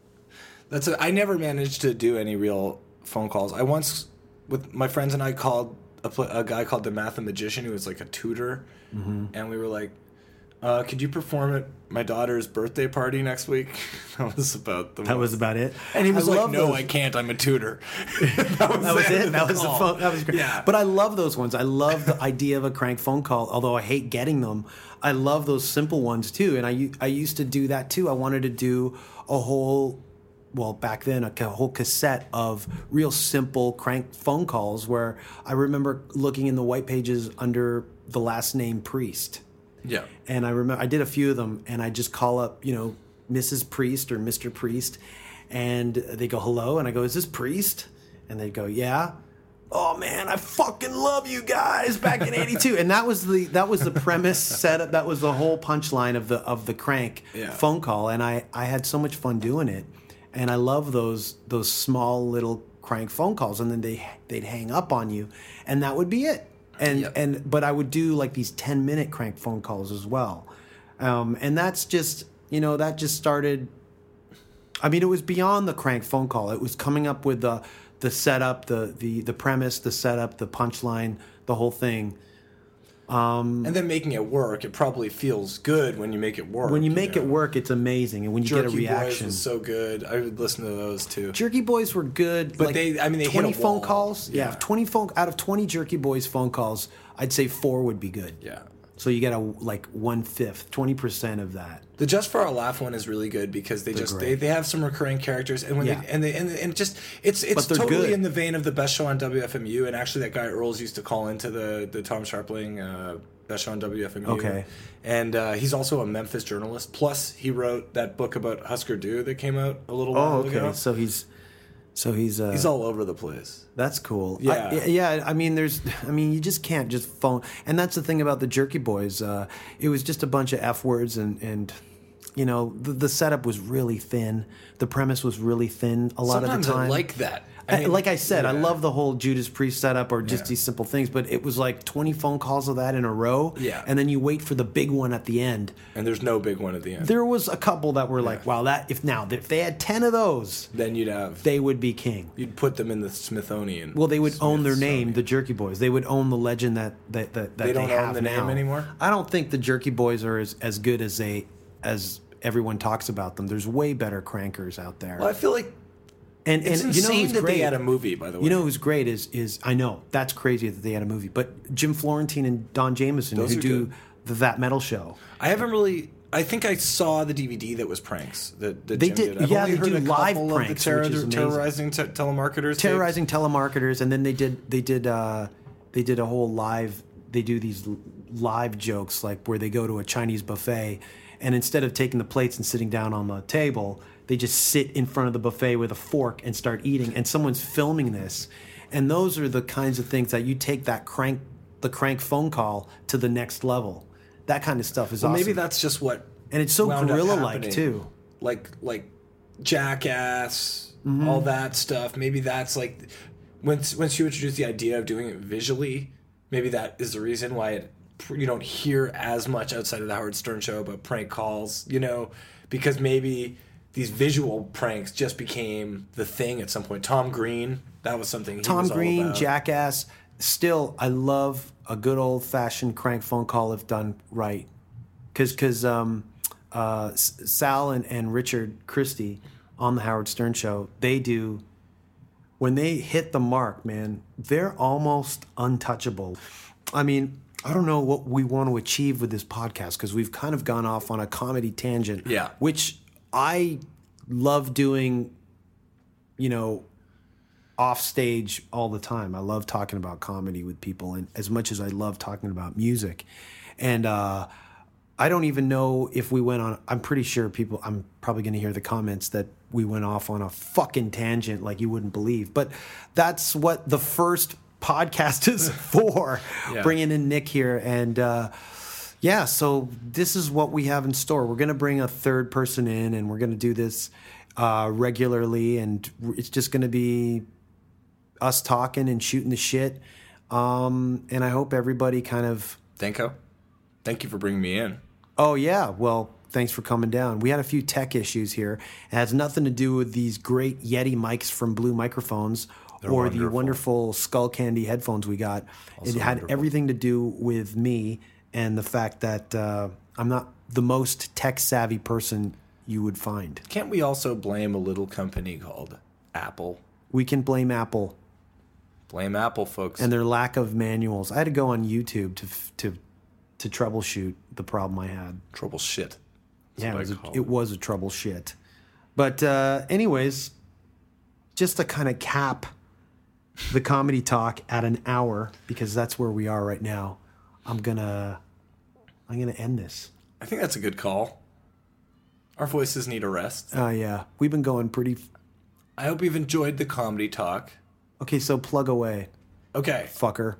[SPEAKER 2] I never managed to do any real phone calls. I once, with my friends and I, called a guy called the Mathemagician, who was like a tutor, and we were like, could you perform at my daughter's birthday party next week? That was about it. And he was like, no, I can't. I'm a tutor. That was it.
[SPEAKER 1] That was the phone. That was great. Yeah. But I love those ones. I love the idea of a crank phone call, although I hate getting them. I love those simple ones too. And I used to do that too. I wanted to do a whole, well, back then, a whole cassette of real simple crank phone calls, where I remember looking in the white pages under the last name Priest.
[SPEAKER 2] Yeah.
[SPEAKER 1] And I remember I did a few of them, and I just call up, you know, Mrs. Priest or Mr. Priest, and they go, hello, and I go, is this Priest? And they go, yeah. Oh man, I fucking love you guys back in '82. And that was the premise setup. That was the whole punchline of the crank phone call. And I had so much fun doing it. And I love those small little crank phone calls, and then they'd hang up on you, and that would be it. But I would do like these 10-minute crank phone calls as well. And that's just, you know, that just started. I mean, it was beyond the crank phone call. It was coming up with the setup, the premise, the setup, the punchline, the whole thing.
[SPEAKER 2] And then making it work. It probably feels good when you make it work.
[SPEAKER 1] When you make it work, it's amazing. And when you get a reaction.
[SPEAKER 2] Jerky Boys was so good. I would listen to those too.
[SPEAKER 1] Jerky Boys were good.
[SPEAKER 2] But like they
[SPEAKER 1] 20
[SPEAKER 2] hit a
[SPEAKER 1] phone
[SPEAKER 2] wall.
[SPEAKER 1] calls. Yeah, 20 out of 20 Jerky Boys phone calls, I'd say 4 would be good.
[SPEAKER 2] Yeah.
[SPEAKER 1] So you get 1/5, 20% of that.
[SPEAKER 2] The Just for Our Laugh one is really good because they have some recurring characters, and when it's totally good. In the vein of the Best Show on WFMU, and actually that guy Earls used to call into the Tom Sharpling Best Show on WFMU.
[SPEAKER 1] Okay.
[SPEAKER 2] And he's also a Memphis journalist. Plus, he wrote that book about Husker Du that came out a little while ago.
[SPEAKER 1] So he's
[SPEAKER 2] all over the place.
[SPEAKER 1] That's cool.
[SPEAKER 2] Yeah.
[SPEAKER 1] I mean, you just can't just phone. And that's the thing about the Jerky Boys. It was just a bunch of F words, and the setup was really thin. The premise was really thin a lot
[SPEAKER 2] Sometimes
[SPEAKER 1] of the time.
[SPEAKER 2] I like that.
[SPEAKER 1] Like I said, I love the whole Judas Priest setup or just these simple things, but it was like 20 phone calls of that in a row.
[SPEAKER 2] Yeah.
[SPEAKER 1] And then you wait for the big one at the end.
[SPEAKER 2] And there's no big one at the end.
[SPEAKER 1] There was a couple that were like, wow, if they had 10 of those,
[SPEAKER 2] then
[SPEAKER 1] they would be king.
[SPEAKER 2] You'd put them in the Smithsonian.
[SPEAKER 1] Well, they would own their name, the Jerky Boys. They would own the legend that they
[SPEAKER 2] don't
[SPEAKER 1] have
[SPEAKER 2] own the
[SPEAKER 1] now.
[SPEAKER 2] name anymore?
[SPEAKER 1] I don't think the Jerky Boys are as good as everyone talks about them. There's way better crankers out there.
[SPEAKER 2] Well, I feel like
[SPEAKER 1] and
[SPEAKER 2] it's insane that they had a movie, by the way.
[SPEAKER 1] You know who's great is I know that's crazy that they had a movie, but Jim Florentine and Don Jameson who do That Metal Show.
[SPEAKER 2] I haven't really. I think I saw the DVD that was pranks. That
[SPEAKER 1] they
[SPEAKER 2] Jim
[SPEAKER 1] did.
[SPEAKER 2] I've
[SPEAKER 1] Yeah,
[SPEAKER 2] only
[SPEAKER 1] they do
[SPEAKER 2] heard a
[SPEAKER 1] live
[SPEAKER 2] couple
[SPEAKER 1] pranks,
[SPEAKER 2] of the
[SPEAKER 1] which is amazing.
[SPEAKER 2] terrorizing telemarketers.
[SPEAKER 1] Terrorizing telemarketers, and then they did a whole live. They do these live jokes like where they go to a Chinese buffet, and instead of taking the plates and sitting down on the table, they just sit in front of the buffet with a fork and start eating. And someone's filming this, and those are the kinds of things that you take the crank phone call to the next level. That kind of stuff is awesome.
[SPEAKER 2] Maybe that's just what.
[SPEAKER 1] And it's so guerrilla-like too.
[SPEAKER 2] Like Jackass, all that stuff. Maybe that's like once you introduce the idea of doing it visually, maybe that is the reason why you don't hear as much outside of the Howard Stern show about prank calls, because maybe these visual pranks just became the thing at some point. Tom Green, that was something he was all about.
[SPEAKER 1] Tom Green, Jackass. Still, I love a good old-fashioned crank phone call if done right. Because Sal and Richard Christie on the Howard Stern show, when they hit the mark, man, they're almost untouchable. I mean, I don't know what we want to achieve with this podcast because we've kind of gone off on a comedy tangent.
[SPEAKER 2] Yeah.
[SPEAKER 1] Which I love doing, off stage all the time. I love talking about comedy with people, and as much as I love talking about music. And I don't even know if we went on. I'm pretty sure I'm probably going to hear the comments that we went off on a fucking tangent like you wouldn't believe. But that's what the first podcast is for. Bringing in Nick here, and so this is what we have in store. We're going to bring a third person in, and we're going to do this regularly, and it's just going to be us talking and shooting the shit. And I hope everybody kind of...
[SPEAKER 2] Danko, thank you for bringing me in.
[SPEAKER 1] Oh, yeah. Well, thanks for coming down. We had a few tech issues here. It has nothing to do with these great Yeti mics from Blue Microphones or the wonderful Skull Candy headphones we got. Also it had everything to do with me and the fact that I'm not the most tech-savvy person you would find.
[SPEAKER 2] Can't we also blame a little company called Apple?
[SPEAKER 1] We can blame Apple.
[SPEAKER 2] Blame Apple, folks.
[SPEAKER 1] And their lack of manuals. I had to go on YouTube to troubleshoot the problem I had.
[SPEAKER 2] Troubleshit.
[SPEAKER 1] Yeah, it was a troubleshit. But anyways, just to kind of cap the comedy talk at an hour, because that's where we are right now, I'm gonna end this.
[SPEAKER 2] I think that's a good call. Our voices need a rest.
[SPEAKER 1] Yeah. We've been going pretty...
[SPEAKER 2] I hope you've enjoyed the comedy talk.
[SPEAKER 1] Okay, so plug away.
[SPEAKER 2] Okay.
[SPEAKER 1] Fucker.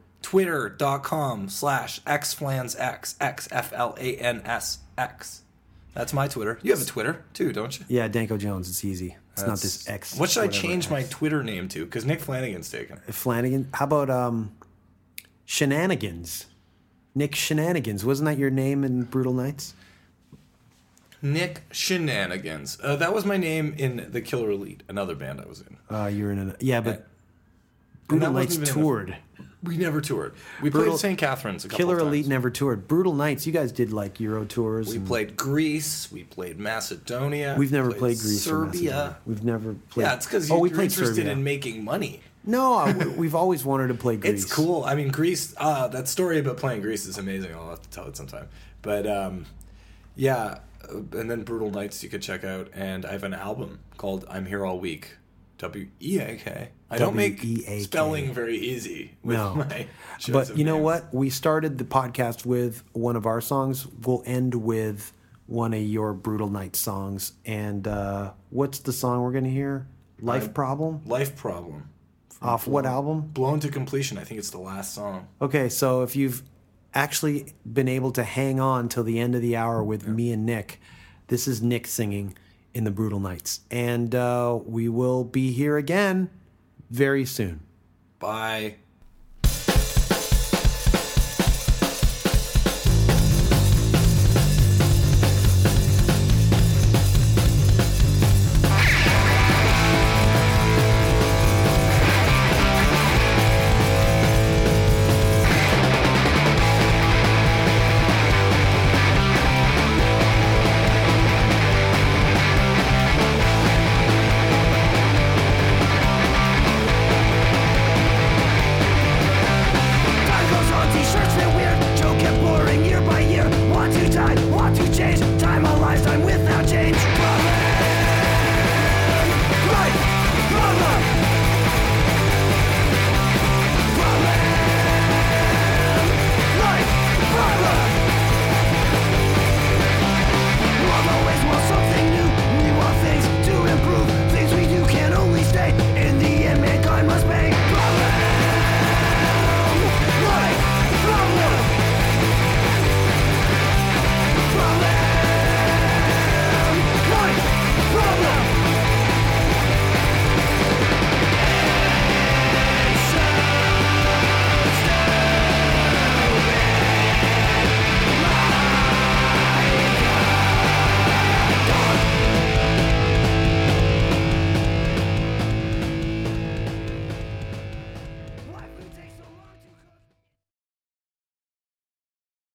[SPEAKER 2] Twitter.com/xflansx, XFLANSX. That's my Twitter. You have a Twitter, too, don't you?
[SPEAKER 1] Yeah, Danko Jones. It's easy. It's not this X.
[SPEAKER 2] What should I change my Twitter name to? Because Nick Flanagan's taken it.
[SPEAKER 1] Flanagan? How about Shenanigans? Nick Shenanigans. Wasn't that your name in Brutal Nights?
[SPEAKER 2] Nick Shenanigans. That was my name in The Killer Elite, another band I was in.
[SPEAKER 1] You were in a... Yeah, but Brutal Nights toured.
[SPEAKER 2] We never toured. We played St. Catharines a couple
[SPEAKER 1] Killer
[SPEAKER 2] of times.
[SPEAKER 1] Elite never toured. Brutal Nights, you guys did like Euro tours.
[SPEAKER 2] We played Greece. We played Macedonia.
[SPEAKER 1] We've never played Greece
[SPEAKER 2] Serbia.
[SPEAKER 1] or Macedonia. We've never played...
[SPEAKER 2] Yeah, it's because you're interested in making money.
[SPEAKER 1] No, we've always wanted to play Greece.
[SPEAKER 2] It's cool. I mean, Greece, that story about playing Greece is amazing. I'll have to tell it sometime. But, yeah, and then Brutal Nights you could check out. And I have an album called I'm Here All Week. W-E-A-K. I don't make spelling very easy with my shows.
[SPEAKER 1] But you know what? We started the podcast with one of our songs. We'll end with one of your Brutal Night songs. And what's the song we're going to hear? Life Problem?
[SPEAKER 2] Life Problem.
[SPEAKER 1] Off what album?
[SPEAKER 2] Blown to Completion. I think it's the last song.
[SPEAKER 1] Okay, so if you've actually been able to hang on till the end of the hour with me and Nick, This is Nick singing in the Brutal Knights. And we will be here again very soon.
[SPEAKER 2] Bye.